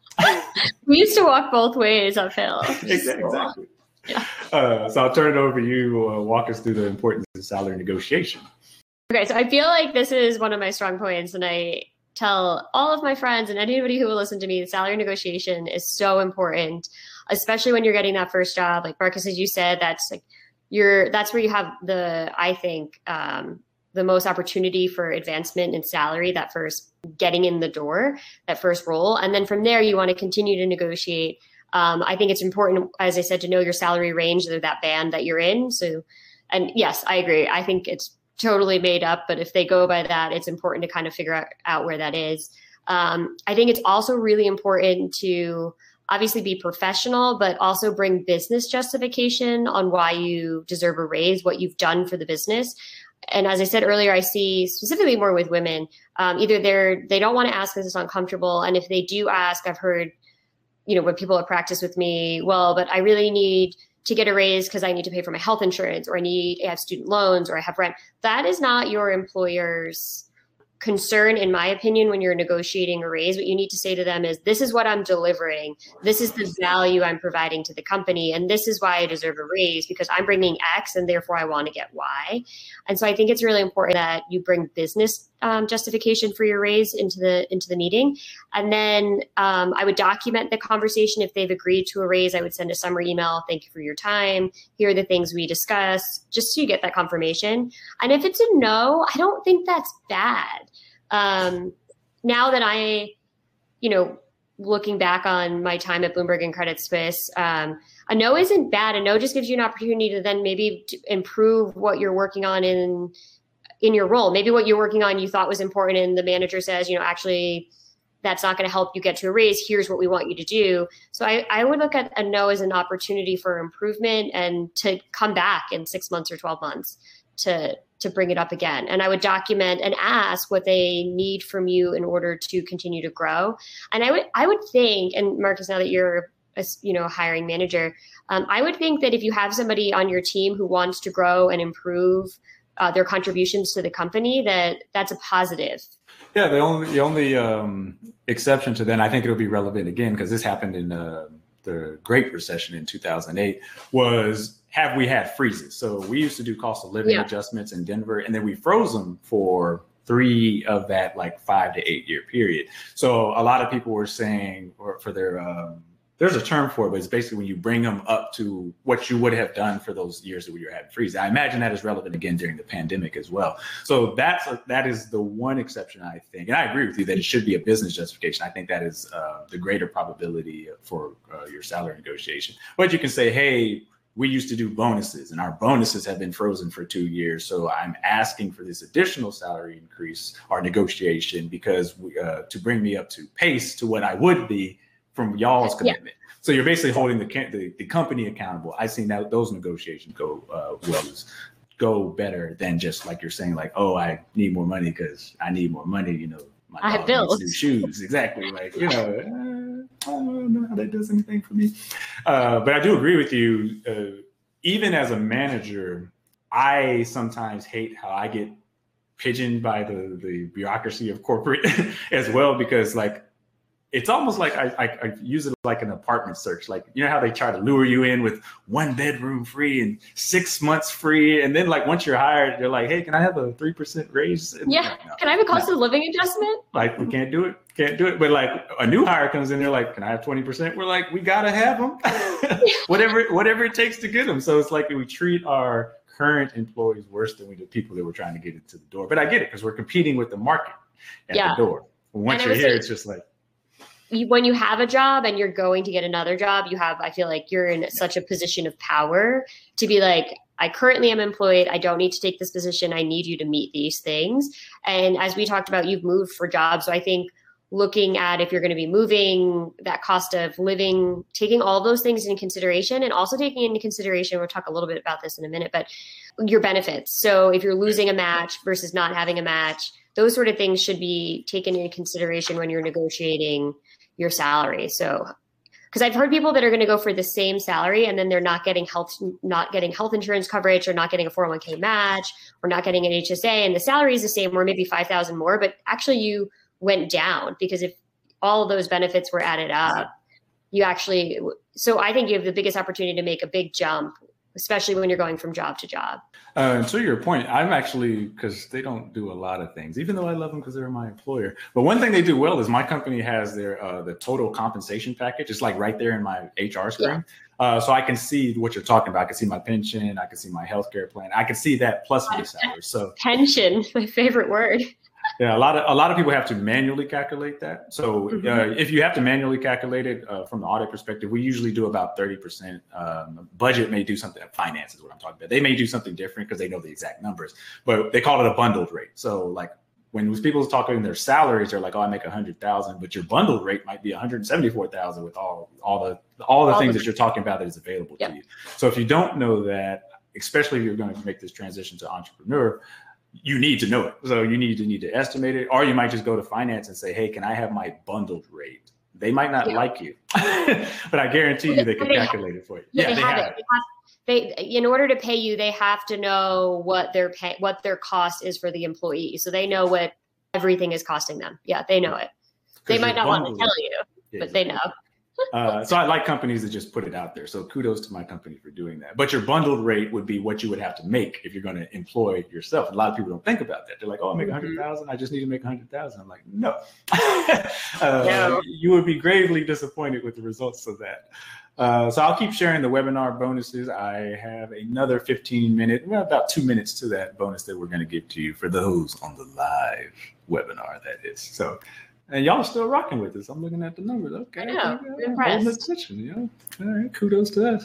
easy. We used to walk both ways uphill. Exactly. exactly. Yeah. Uh, so I'll turn it over to you. Uh, walk us through the importance of salary negotiation. Okay, so I feel like this is one of my strong points, and I tell all of my friends and anybody who will listen to me, salary negotiation is so important, especially when you're getting that first job. Like Marcus, as you said, that's like you're that's where you have the I think um, the most opportunity for advancement in salary. That first getting in the door, that first role, and then from there you want to continue to negotiate. Um, I think it's important, as I said, to know your salary range, or that band that you're in. So, and yes, I agree. I think it's totally made up, but if they go by that, it's important to kind of figure out, out where that is. Um, I think it's also really important to obviously be professional, but also bring business justification on why you deserve a raise, what you've done for the business. And as I said earlier, I see specifically more with women, um, either they're, they don't want to ask because it's uncomfortable. And if they do ask, I've heard, you know, when people have practiced with me, well, but I really need to get a raise because I need to pay for my health insurance, or I need, I have student loans, or I have rent. That is not your employer's concern, in my opinion, when you're negotiating a raise. What you need to say to them is, this is what I'm delivering. This is the value I'm providing to the company. And this is why I deserve a raise, because I'm bringing X and therefore I want to get Y. And so I think it's really important that you bring business um, justification for your raise into the into the meeting. And then um, I would document the conversation. If they've agreed to a raise, I would send a summary email. Thank you for your time. Here are the things we discussed, just so you get that confirmation. And if it's a no, I don't think that's bad. Um, now that I, you know, looking back on my time at Bloomberg and Credit Suisse, um, a no isn't bad. A no just gives you an opportunity to then maybe to improve what you're working on in in your role. Maybe what you're working on you thought was important, and the manager says, you know, actually, that's not going to help you get to a raise. Here's what we want you to do. So I, I would look at a no as an opportunity for improvement and to come back in six months or twelve months to to bring it up again. And I would document and ask what they need from you in order to continue to grow. And I would I would think, and Marcus, now that you're a, you know, a hiring manager, um, I would think that if you have somebody on your team who wants to grow and improve uh, their contributions to the company, that that's a positive. Yeah, the only the only um, exception to that, and I think it'll be relevant again, because this happened in uh, the Great Recession in two thousand eight, was have we had freezes? So we used to do cost of living yeah. adjustments in Denver, and then we froze them for three of that like five to eight year period. So a lot of people were saying, or for their, um, there's a term for it, but it's basically when you bring them up to what you would have done for those years that we were having freeze. I imagine that is relevant again during the pandemic as well. So that's a, that is the one exception, I think. And I agree with you that it should be a business justification. I think that is uh, the greater probability for uh, your salary negotiation. But you can say, hey, we used to do bonuses and our bonuses have been frozen for two years. So I'm asking for this additional salary increase or negotiation because we, uh, to bring me up to pace to what I would be from y'all's commitment. Yeah. So you're basically holding the, the the company accountable. I've seen that those negotiations go uh, well, go better than just like you're saying, like, oh, I need more money because I need more money. You know, my I have bills, new shoes, exactly. Like, you know, uh, I don't know how that does anything for me. Uh, but I do agree with you. Uh, even as a manager, I sometimes hate how I get pigeoned by the the bureaucracy of corporate as well, because like. It's almost like I, I, I use it like an apartment search. Like, you know how they try to lure you in with one bedroom free and six months free. And then like, once you're hired, they're like, hey, can I have a three percent raise? And yeah. Like, no, can I have a cost no. of living adjustment? Like, we can't do it. Can't do it. But like a new hire comes in, they're like, can I have twenty percent? We're like, we got to have them. whatever, whatever it takes to get them. So it's like we treat our current employees worse than we do people that we're trying to get into the door. But I get it, because we're competing with the market at yeah. the door. Once you're here, like, it's just like, when you have a job and you're going to get another job, you have, I feel like you're in such a position of power to be like, I currently am employed. I don't need to take this position. I need you to meet these things. And as we talked about, you've moved for jobs. So I think looking at if you're going to be moving, that cost of living, taking all those things into consideration, and also taking into consideration, we'll talk a little bit about this in a minute, but your benefits. So if you're losing a match versus not having a match, those sort of things should be taken into consideration when you're negotiating your salary. So, because I've heard people that are going to go for the same salary and then they're not getting health, not getting health insurance coverage, or not getting a four oh one k match, or not getting an H S A, and the salary is the same, or maybe five thousand more, but actually you went down, because if all of those benefits were added up, you actually, so I think you have the biggest opportunity to make a big jump, especially when you're going from job to job. Uh, and to your point, I'm actually, because they don't do a lot of things, even though I love them because they're my employer. But one thing they do well is my company has their uh, the total compensation package. It's like right there in my H R screen. Yeah. Uh, so I can see what you're talking about. I can see my pension. I can see my healthcare plan. I can see that plus my salary. So pension, my favorite word. Yeah, a lot of a lot of people have to manually calculate that. So mm-hmm. uh, if you have to manually calculate it uh, from the audit perspective, we usually do about thirty percent. Um, budget may do something. Finance is what I'm talking about. They may do something different because they know the exact numbers, but they call it a bundled rate. So like when people talk about their salaries, they're like, "Oh, I make a hundred thousand," but your bundled rate might be one hundred seventy-four thousand with all all the all the all things the- that you're talking about that is available yep. to you. So if you don't know that, especially if you're going to make this transition to entrepreneur, you need to know it. So you need to need to estimate it, or you might just go to finance and say, hey, can I have my bundled rate? They might not yeah. like you, but I guarantee you they can they calculate have, it for you. Yeah, yeah they, they have it. it. They, have, they, in order to pay you, they have to know what their pay, what their cost is for the employee. So they know what everything is costing them. Yeah, they know it. They might not want to tell you, yeah, but exactly. They know. uh, so I like companies that just put it out there. So kudos to my company for doing that. But your bundled rate would be what you would have to make if you're going to employ yourself. And a lot of people don't think about that. They're like, oh, I make a hundred thousand. I just need to make a hundred thousand. I'm like, no. uh, no. You would be gravely disappointed with the results of that. Uh, so I'll keep sharing the webinar bonuses. I have another fifteen minute, well, about two minutes to that bonus that we're going to give to you for those on the live webinar, that is. So, and y'all are still rocking with us. I'm looking at the numbers. Okay. Yeah, impressed. Attention, you know? All right, kudos to us.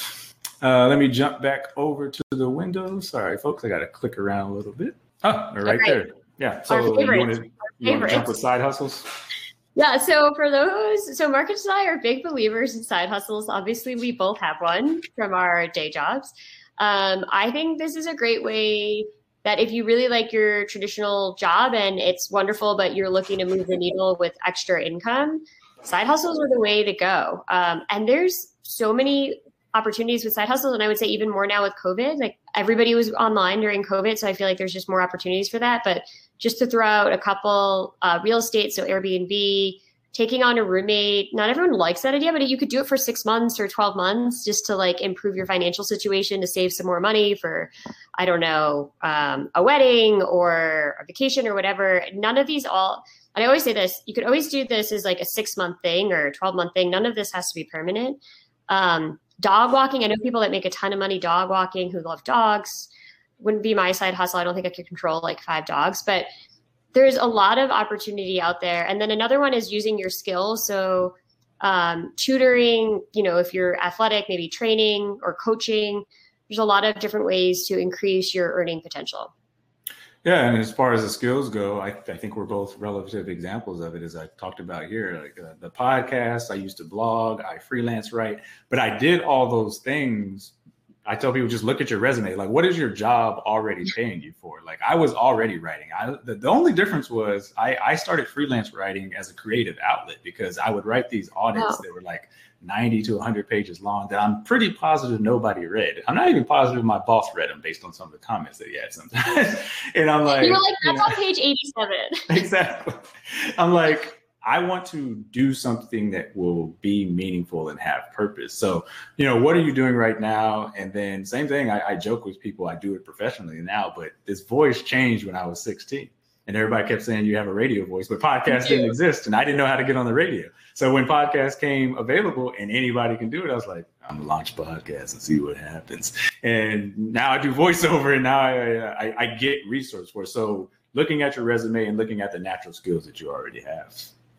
Uh, let me jump back over to the window. Sorry, folks, I got to click around a little bit. Oh, right, right there. Yeah. So you want to jump with side hustles? Yeah, so for those, so Marcus and I are big believers in side hustles. Obviously, we both have one from our day jobs. Um, I think this is a great way that if you really like your traditional job and it's wonderful, but you're looking to move the needle with extra income, side hustles are the way to go. Um, and there's so many opportunities with side hustles. And I would say even more now with COVID, like everybody was online during COVID. So I feel like there's just more opportunities for that. But just to throw out a couple, uh, real estate, so Airbnb, taking on a roommate. Not everyone likes that idea, but you could do it for six months or twelve months just to like improve your financial situation, to save some more money for, I don't know, um, a wedding or a vacation or whatever. None of these all, and I always say this, you could always do this as like a six month thing or a twelve month thing. None of this has to be permanent. Um, dog walking. I know people that make a ton of money dog walking who love dogs. Wouldn't be my side hustle. I don't think I could control like five dogs, but there's a lot of opportunity out there. And then another one is using your skills. So um, tutoring, you know, if you're athletic, maybe training or coaching, there's a lot of different ways to increase your earning potential. Yeah, and as far as the skills go, I, I think we're both relative examples of it, as I talked about here. Like uh, the podcast, I used to blog, I freelance write, but I did all those things. I tell people, just look at your resume. Like, what is your job already paying you for? Like, I was already writing. I, the, the only difference was I, I started freelance writing as a creative outlet because I would write these audits wow. that were like ninety to one hundred pages long that I'm pretty positive nobody read. I'm not even positive my boss read them based on some of the comments that he had sometimes. And I'm like, you were like, that's you know, on page eighty-seven. Exactly. I'm like, I want to do something that will be meaningful and have purpose. So, you know, what are you doing right now? And then same thing, I, I joke with people, I do it professionally now, but this voice changed when I was sixteen. And everybody kept saying you have a radio voice, but podcasts didn't exist. And I didn't know how to get on the radio. So when podcasts came available and anybody can do it, I was like, I'm gonna launch podcasts and see what happens. And now I do voiceover and now I, I, I get resource for it. So looking at your resume and looking at the natural skills that you already have.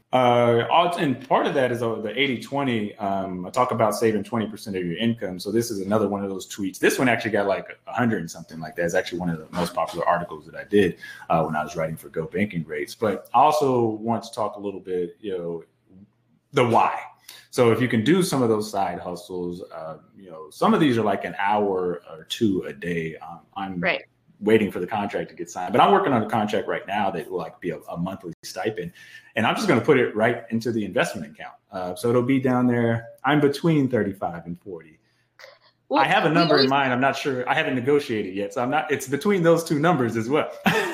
Uh, and part of that is uh, the eighty twenty. Um, I talk about saving twenty percent of your income. So this is another one of those tweets. This one actually got like a hundred and something like that. It's actually one of the most popular articles that I did uh, when I was writing for Go Banking Rates. But I also want to talk a little bit, you know, the why. So if you can do some of those side hustles, uh, you know, some of these are like an hour or two a day. Um, I'm right. waiting for the contract to get signed, but I'm working on a contract right now that will like be a, a monthly stipend, and I'm just going to put it right into the investment account. Uh, so it'll be down there. I'm between thirty-five and forty. Well, I have a number in mind. I'm not sure. I haven't negotiated yet, so I'm not. It's between those two numbers as well.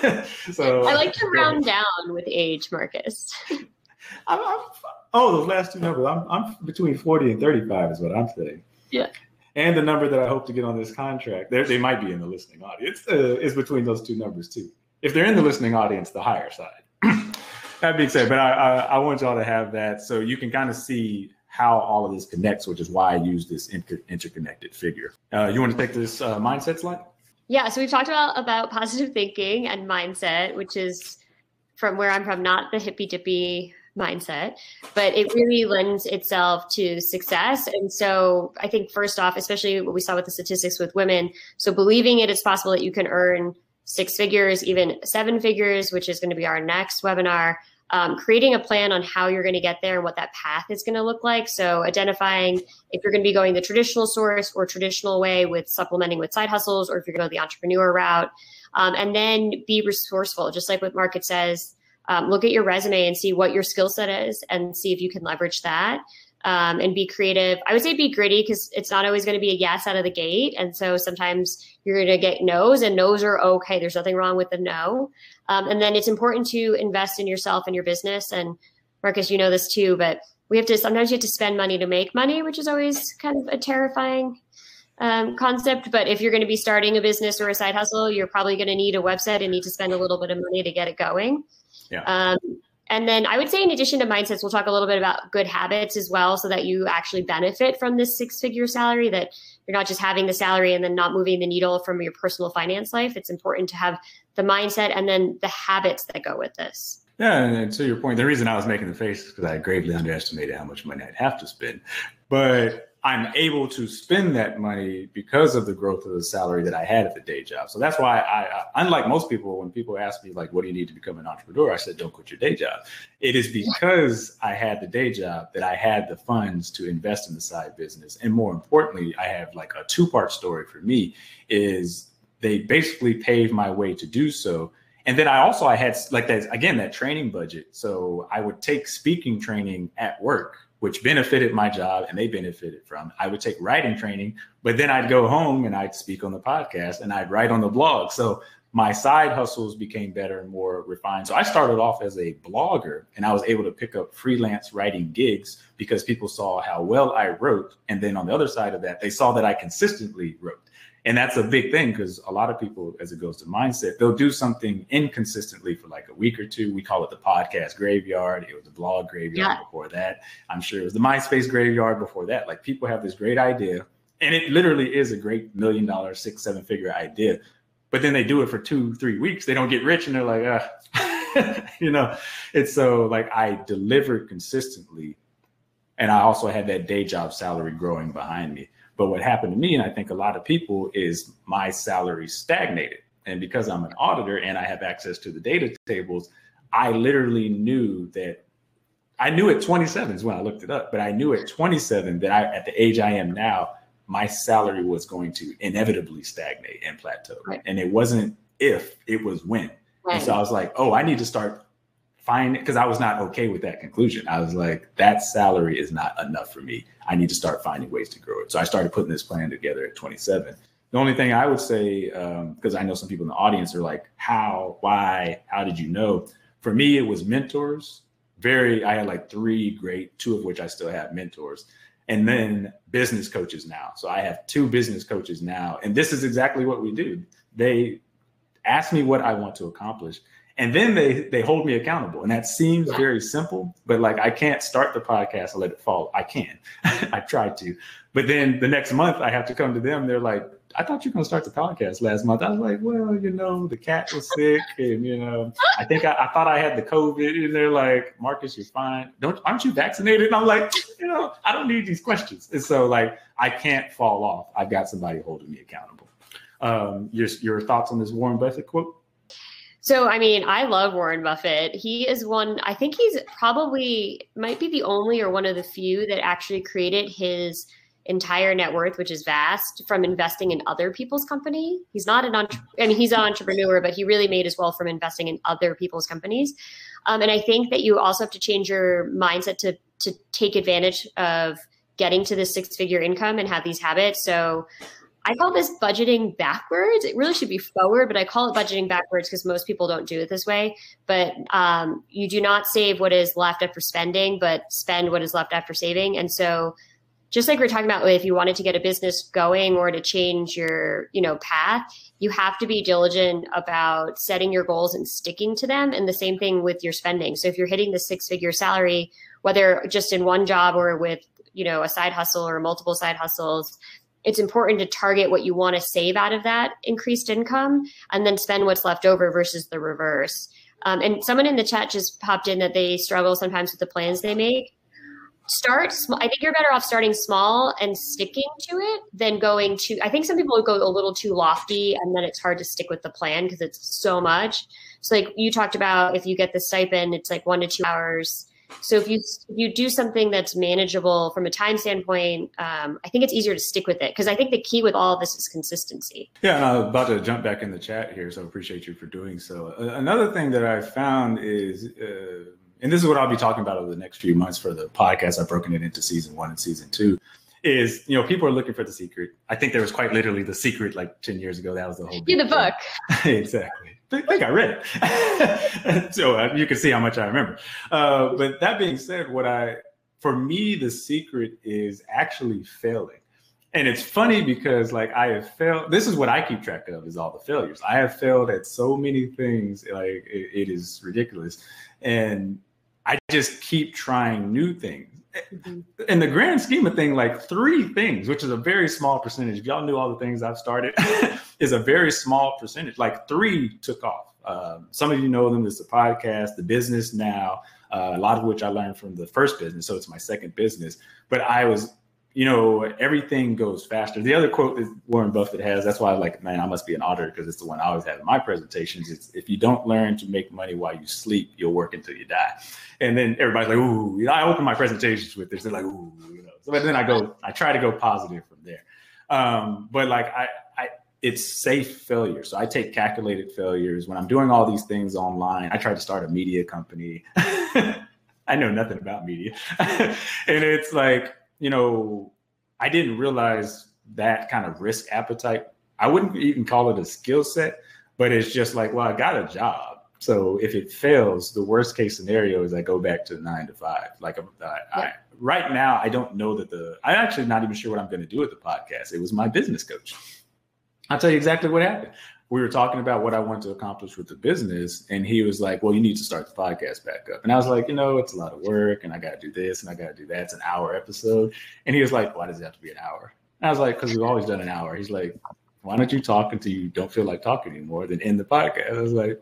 So I like to round down with age, Marcus. I'm, I'm, oh, those last two numbers. I'm, I'm between forty and thirty-five is what I'm saying. Yeah. And the number that I hope to get on this contract, they might be in the listening audience, uh, is between those two numbers too. If they're in the listening audience, the higher side. That being said, but I, I, I want y'all to have that so you can kind of see how all of this connects, which is why I use this inter- interconnected figure. Uh, you want to take this uh, mindset slide? Yeah, so we've talked about, about positive thinking and mindset, which is from where I'm from, not the hippy dippy mindset, but it really lends itself to success. And so I think first off, especially what we saw with the statistics with women, so believing it is possible that you can earn six figures, even seven figures, which is going to be our next webinar, um, creating a plan on how you're going to get there and what that path is going to look like. So identifying if you're going to be going the traditional source or traditional way with supplementing with side hustles, or if you're going to go the entrepreneur route, um, and then be resourceful, just like what Market says. Um, look at your resume and see what your skill set is and see if you can leverage that. um, and be creative. I would say be gritty because it's not always going to be a yes out of the gate. And so sometimes you're going to get no's, and no's are okay. There's nothing wrong with the no. Um, and then it's important to invest in yourself and your business. And Marcus, you know this too, but we have to, sometimes you have to spend money to make money, which is always kind of a terrifying um, concept. But if you're going to be starting a business or a side hustle, you're probably going to need a website and need to spend a little bit of money to get it going. Yeah. Um, and then I would say in addition to mindsets, we'll talk a little bit about good habits as well, so that you actually benefit from this six figure salary, that you're not just having the salary and then not moving the needle from your personal finance life. It's important to have the mindset and then the habits that go with this. Yeah, and to your point, the reason I was making the face is because I gravely underestimated how much money I'd have to spend. But I'm able to spend that money because of the growth of the salary that I had at the day job. So that's why I, I unlike most people, when people ask me, like, what do you need to become an entrepreneur? I said, don't quit your day job. It is because I had the day job that I had the funds to invest in the side business. And more importantly, I have like a two-part story for me is they basically paved my way to do so. And then I also, I had like that, again, that training budget. So I would take speaking training at work, which benefited my job and they benefited from. I would take writing training, but then I'd go home and I'd speak on the podcast and I'd write on the blog. So my side hustles became better and more refined. So I started off as a blogger and I was able to pick up freelance writing gigs because people saw how well I wrote. And then on the other side of that, they saw that I consistently wrote. And that's a big thing because a lot of people, as it goes to mindset, they'll do something inconsistently for like a week or two. We call it the podcast graveyard. It was the blog graveyard yeah. before that. I'm sure it was the MySpace graveyard before that. Like people have this great idea and it literally is a great million dollar, six, seven figure idea. But then they do it for two, three weeks. They don't get rich and they're like, ah. you know, it's so like I delivered consistently. And I also had that day job salary growing behind me. But what happened to me, and I think a lot of people, is my salary stagnated. And because I'm an auditor and I have access to the data tables, I literally knew that I knew at twenty-seven is when I looked it up, but I knew at twenty-seven that I, at the age I am now, my salary was going to inevitably stagnate and plateau. Right. And it wasn't if, it was when. Right. And so I was like, oh, I need to start finding, because I was not okay with that conclusion. I was like, that salary is not enough for me. I need to start finding ways to grow it. So I started putting this plan together at twenty-seven. The only thing I would say, because um, I know some people in the audience are like, how, why, how did you know? For me, it was mentors. Very, I had like three great, two of which I still have mentors. And then business coaches now. So I have two business coaches now. And this is exactly what we do. They ask me what I want to accomplish. And then they they hold me accountable. And that seems very simple, but like I can't start the podcast and let it fall. I can. I tried to. But then the next month I have to come to them. They're like, I thought you were going to start the podcast last month. I was like, well, you know, the cat was sick. And, you know, I think I, I thought I had the COVID. And they're like, Marcus, you're fine. Don't, aren't you vaccinated? And I'm like, you know, I don't need these questions. And so like, I can't fall off. I've got somebody holding me accountable. Um, your, your thoughts on this Warren Buffett quote? So, I mean, I love Warren Buffett. He is one, I think he's probably might be the only or one of the few that actually created his entire net worth, which is vast, from investing in other people's company. He's not an entrepreneur. I mean, he's an entrepreneur, but he really made his wealth from investing in other people's companies. Um, and I think that you also have to change your mindset to to take advantage of getting to this six figure income and have these habits. So I call this budgeting backwards. It really should be forward, but I call it budgeting backwards because most people don't do it this way. But um, you do not save what is left after spending, but spend what is left after saving. And so just like we're talking about, if you wanted to get a business going or to change your, you know, path, you have to be diligent about setting your goals and sticking to them. And the same thing with your spending. So if you're hitting the six figure salary, whether just in one job or with, you know, a side hustle or multiple side hustles, it's important to target what you want to save out of that increased income and then spend what's left over versus the reverse. Um, and someone in the chat just popped in that they struggle sometimes with the plans they make. Start small. I think you're better off starting small and sticking to it than going to, I think some people would go a little too lofty and then it's hard to stick with the plan because it's so much. So like you talked about, if you get the stipend, it's like one to two hours. So if you if you do something that's manageable from a time standpoint, um, I think it's easier to stick with it because I think the key with all of this is consistency. Yeah, and I'm about to jump back in the chat here, so I appreciate you for doing so. Uh, another thing that I found is uh, and this is what I'll be talking about over the next few months for the podcast. I've broken it into season one and season two. Is, you know, people are looking for the secret. I think there was quite literally the secret like ten years ago. That was the whole yeah, the book. Exactly. I think I read it. So uh, you can see how much I remember. Uh, but that being said, what I, for me, the secret is actually failing. And it's funny because like I have failed. This is what I keep track of is all the failures. I have failed at so many things. Like it, it is ridiculous. And I just keep trying new things. Mm-hmm. In the grand scheme of things, like three things, which is a very small percentage. If y'all knew all the things I've started, is a very small percentage. Like three took off. Um, some of you know them. It's the podcast, the business now, uh, a lot of which I learned from the first business. So it's my second business. But I was, you know, everything goes faster. The other quote that Warren Buffett has, that's why I'm like, man, I must be an auditor because it's the one I always have in my presentations. It's if you don't learn to make money while you sleep, you'll work until you die. And then everybody's like, ooh, you know, I open my presentations with this. They're like, ooh, you know. So but then I go, I try to go positive from there. Um, but like I, I, it's safe failure. So I take calculated failures when I'm doing all these things online. I tried to start a media company. I know nothing about media. And it's like, you know, I didn't realize that kind of risk appetite. I wouldn't even call it a skill set, but it's just like, well, I got a job. So if it fails, the worst case scenario is I go back to nine to five. Like I, I, I, right now, I don't know that the, I'm actually not even sure what I'm going to do with the podcast. It was my business coach. I'll tell you exactly what happened. We were talking about what I wanted to accomplish with the business. And he was like, well, you need to start the podcast back up. And I was like, you know, it's a lot of work and I got to do this and I got to do that. It's an hour episode. And he was like, why does it have to be an hour? And I was like, because we've always done an hour. He's like, why don't you talk until you don't feel like talking anymore, then end the podcast? I was like,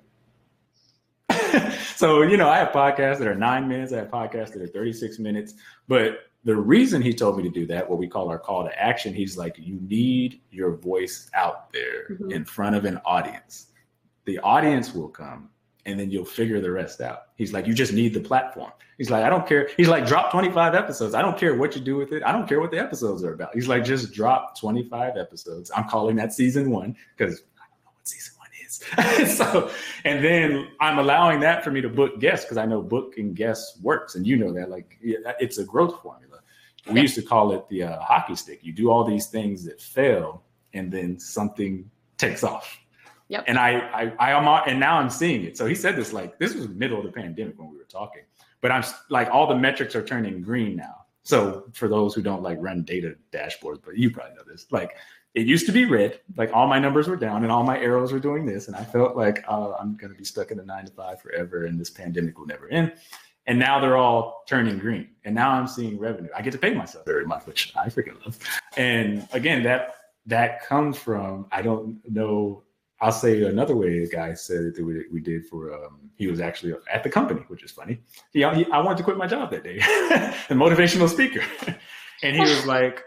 so, you know, I have podcasts that are nine minutes. I have podcasts that are thirty-six minutes. But the reason he told me to do that, what we call our call to action, he's like, you need your voice out there mm-hmm. in front of an audience. The audience will come and then you'll figure the rest out. He's like, you just need the platform. He's like, I don't care. He's like, drop twenty-five episodes. I don't care what you do with it. I don't care what the episodes are about. He's like, just drop twenty-five episodes. I'm calling that season one because I don't know what season one is. So, and then I'm allowing that for me to book guests because I know booking guests works. And you know that, like, it's a growth formula. We used to call it the uh, hockey stick. You do all these things that fail and then something takes off. Yep. And I, I, I am, and now I'm seeing it. So he said this, like, this was middle of the pandemic when we were talking, but I'm like, all the metrics are turning green now. So for those who don't like run data dashboards, but you probably know this, like it used to be red, like all my numbers were down and all my arrows were doing this. And I felt like, oh, I'm going to be stuck in a nine to five forever and this pandemic will never end. And now they're all turning green. And now I'm seeing revenue. I get to pay myself very much, which I freaking love. And again, that, that comes from, I don't know, I'll say another way the guy said it that we, we did for, um, he was actually at the company, which is funny. He, he, I wanted to quit my job that day, a motivational speaker. And he was like,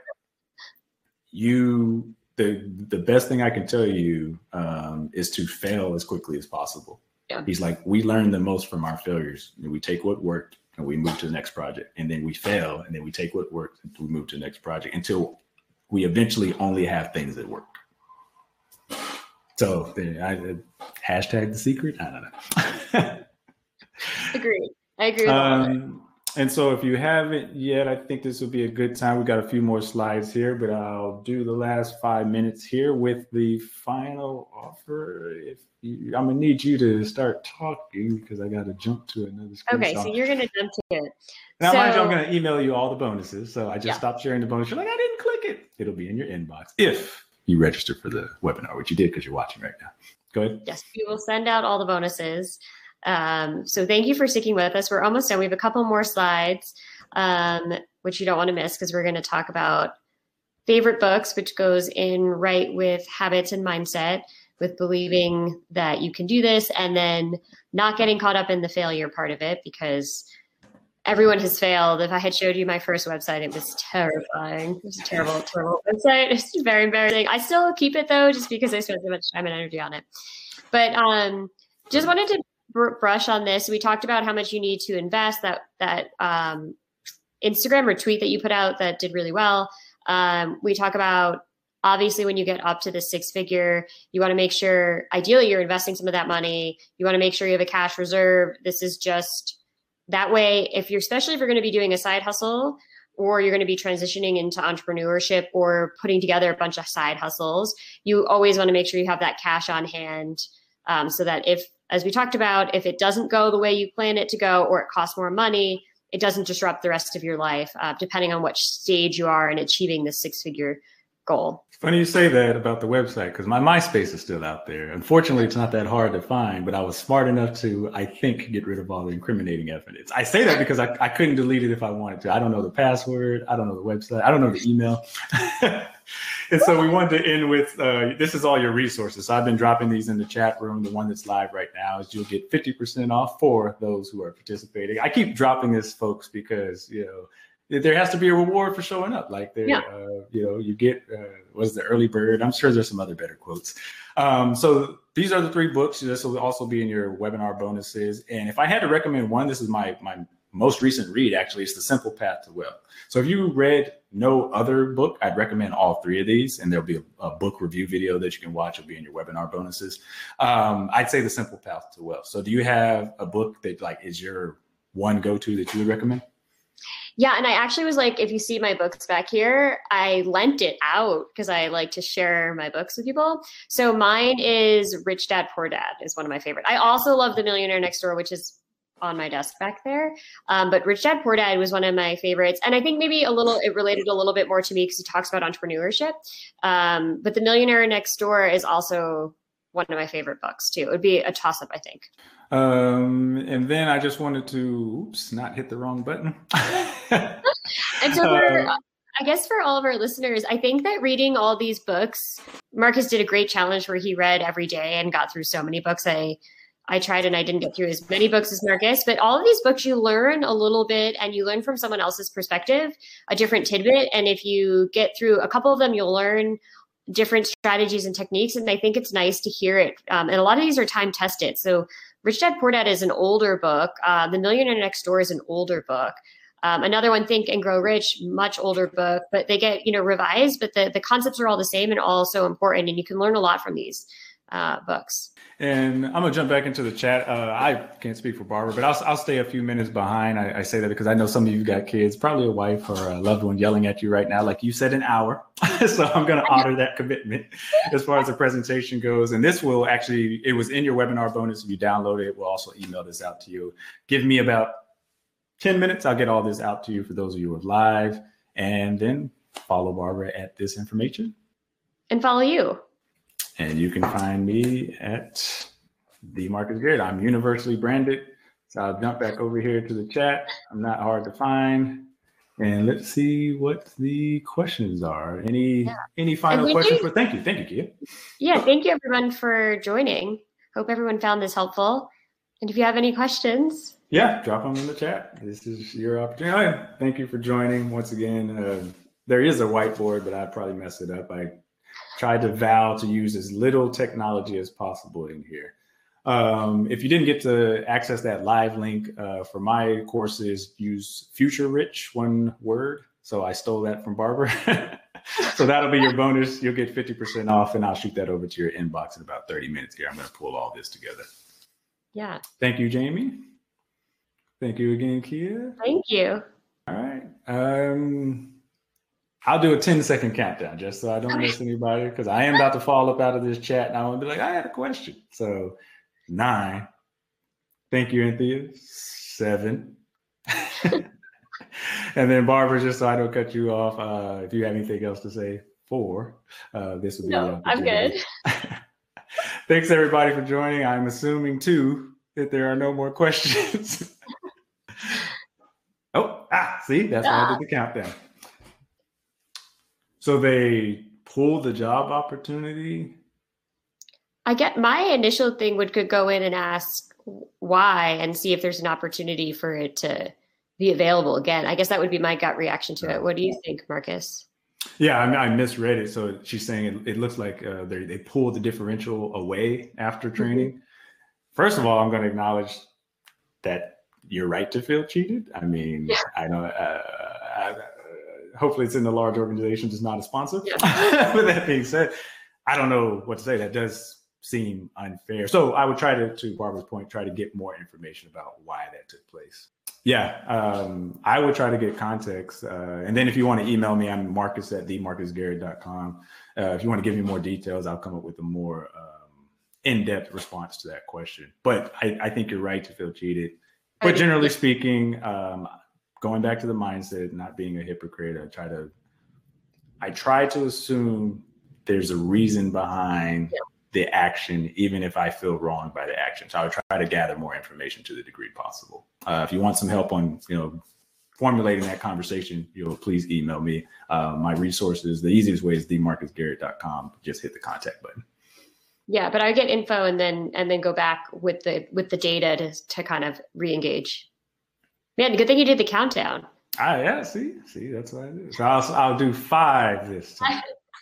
you, the, the best thing I can tell you um, is to fail as quickly as possible. Yeah. He's like, we learn the most from our failures. And we take what worked and we move to the next project. And then we fail and then we take what worked and we move to the next project until we eventually only have things that work. So I, hashtag the secret. I don't know. Agree. I agree with um, And so if you haven't yet, I think this would be a good time. We've got a few more slides here, but I'll do the last five minutes here with the final offer. If you, I'm gonna need you to start talking because I got to jump to another screen. Okay, so you're gonna jump to it. Now, so, mind you, I'm gonna email you all the bonuses. So I just yeah. stopped sharing the bonus. You're like, I didn't click it. It'll be in your inbox if you register for the webinar, which you did because you're watching right now. Go ahead. Yes, we will send out all the bonuses. Um, so thank you for sticking with us. We're almost done. We have a couple more slides, um, which you don't want to miss because we're going to talk about favorite books, which goes in right with habits and mindset, with believing that you can do this and then not getting caught up in the failure part of it because everyone has failed. If I had showed you my first website, it was terrifying. It was a terrible, terrible website. It's very embarrassing. I still keep it though, just because I spent so much time and energy on it. But um, just wanted to br- brush on this. We talked about how much you need to invest. That that um, Instagram or tweet that you put out that did really well. Um, we talk about obviously when you get up to the six figure, you want to make sure, ideally, you're investing some of that money. You want to make sure you have a cash reserve. This is just That way, if you're, especially if you're going to be doing a side hustle, or you're going to be transitioning into entrepreneurship or putting together a bunch of side hustles, you always want to make sure you have that cash on hand, um, so that if, as we talked about, if it doesn't go the way you plan it to go, or it costs more money, it doesn't disrupt the rest of your life, uh, depending on what stage you are in achieving this six-figure goal. Funny you say that about the website, because my MySpace is still out there. Unfortunately, it's not that hard to find, but I was smart enough to, I think, get rid of all the incriminating evidence. I say that because I, I couldn't delete it if I wanted to. I don't know the password. I don't know the website. I don't know the email. And so we wanted to end with, uh, this is all your resources. So I've been dropping these in the chat room. The one that's live right now is you'll get fifty percent off for those who are participating. I keep dropping this, folks, because, you know, there has to be a reward for showing up. Like there, yeah. uh, you know, you get, uh, what's the early bird? I'm sure there's some other better quotes. Um, so these are the three books. This will also be in your webinar bonuses. And if I had to recommend one, this is my, my most recent read, actually. It's The Simple Path to Wealth. So if you read no other book, I'd recommend all three of these. And there'll be a, a book review video that you can watch. It'll be in your webinar bonuses. Um, I'd say The Simple Path to Wealth. So do you have a book that like is your one go-to that you would recommend? Yeah. And I actually was like, if you see my books back here, I lent it out because I like to share my books with people. So mine is Rich Dad, Poor Dad is one of my favorite. I also love The Millionaire Next Door, which is on my desk back there. Um, but Rich Dad, Poor Dad was one of my favorites. And I think maybe a little, it related a little bit more to me because he talks about entrepreneurship. Um, but The Millionaire Next Door is also one of my favorite books too. It would be a toss up, I think. Um, and then I just wanted to, oops, not hit the wrong button. And so for, uh, I guess for all of our listeners, I think that reading all these books, Marcus did a great challenge where he read every day and got through so many books. I, I tried and I didn't get through as many books as Marcus, but all of these books, you learn a little bit and you learn from someone else's perspective, a different tidbit. And if you get through a couple of them, you'll learn different strategies and techniques. And I think it's nice to hear it. Um, and a lot of these are time tested. So Rich Dad, Poor Dad is an older book. Uh, The Millionaire Next Door is an older book. Um, another one, Think and Grow Rich, much older book, but they get, you know, revised, but the, the concepts are all the same and all so important. And you can learn a lot from these uh, books. And I'm gonna jump back into the chat. Uh, I can't speak for Barbara, but I'll, I'll stay a few minutes behind. I, I say that because I know some of you got kids, probably a wife or a loved one yelling at you right now, like you said, an hour. So I'm gonna honor that commitment as far as the presentation goes. And this will actually, it was in your webinar bonus. If you download it, we'll also email this out to you. Give me about ten minutes. I'll get all this out to you for those of you who are live, and then follow Barbara at this information. And follow you. And you can find me at the Marcus Garrett. I'm universally branded. So I'll jump back over here to the chat. I'm not hard to find. And let's see what the questions are. Any yeah. any final questions for thank you. Thank you, Kia. Yeah, thank you everyone for joining. Hope everyone found this helpful. And if you have any questions. Yeah, drop them in the chat. This is your opportunity. Thank you for joining once again. Uh, there is a whiteboard, but I probably messed it up. I tried to vow to use as little technology as possible in here. Um, if you didn't get to access that live link uh, for my courses, use Future Rich, one word. So I stole that from Barbara. So that'll be your bonus. You'll get fifty percent off, and I'll shoot that over to your inbox in about thirty minutes here. I'm going to pull all this together. Yeah. Thank you, Jamie. Thank you again, Kia. Thank you. All right. Um, I'll do a ten second countdown just so I don't miss anybody, because I am about to fall up out of this chat and I want to be like, I had a question. So nine. Thank you, Anthea. Seven. And then Barbara, just so I don't cut you off, uh, if you have anything else to say, four. Uh, this would be. No, I'm good. Thanks everybody for joining. I'm assuming too that there are no more questions. Oh, ah, see, that's why I did the countdown. So they pulled the job opportunity. I get my initial thing would could go in and ask why and see if there's an opportunity for it to be available again. I guess that would be my gut reaction to it. What do you think, Marcus? Yeah, I, mean, I misread it. So she's saying it, it looks like uh, they they pulled the differential away after training. Mm-hmm. First of all, I'm going to acknowledge that you're right to feel cheated. I mean, yeah. I know. Uh, I, hopefully it's in the large organizations, it's not a sponsor. Yeah. With that being said, I don't know what to say. That does seem unfair. So I would try to, to Barbara's point, try to get more information about why that took place. Yeah, um, I would try to get context. Uh, and then if you want to email me, I'm Marcus at the marcus garrett dot com. Uh, if you want to give me more details, I'll come up with a more um, in-depth response to that question. But I, I think you're right to feel cheated. But generally speaking, um, going back to the mindset, not being a hypocrite, I try to, I try to assume there's a reason behind yeah. the action, even if I feel wrong by the action. So I would try to gather more information to the degree possible. Uh, if you want some help on, you know, formulating that conversation, you know, please email me. Uh, my resources, the easiest way is the marcus garrett dot com. Just hit the contact button. Yeah, but I would get info and then and then go back with the with the data to to kind of re-engage. Man, good thing you did the countdown. Ah, yeah. See, see, that's what I do. So I'll I'll do five this time.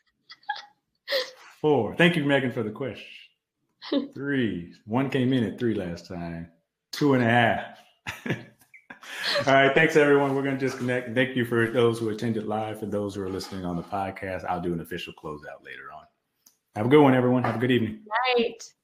Four. Thank you, Megan, for the question. Three. One came in at three last time. Two and a half. All right. Thanks, everyone. We're going to disconnect. Thank you for those who attended live. For those who are listening on the podcast, I'll do an official closeout later on. Have a good one, everyone. Have a good evening. Night.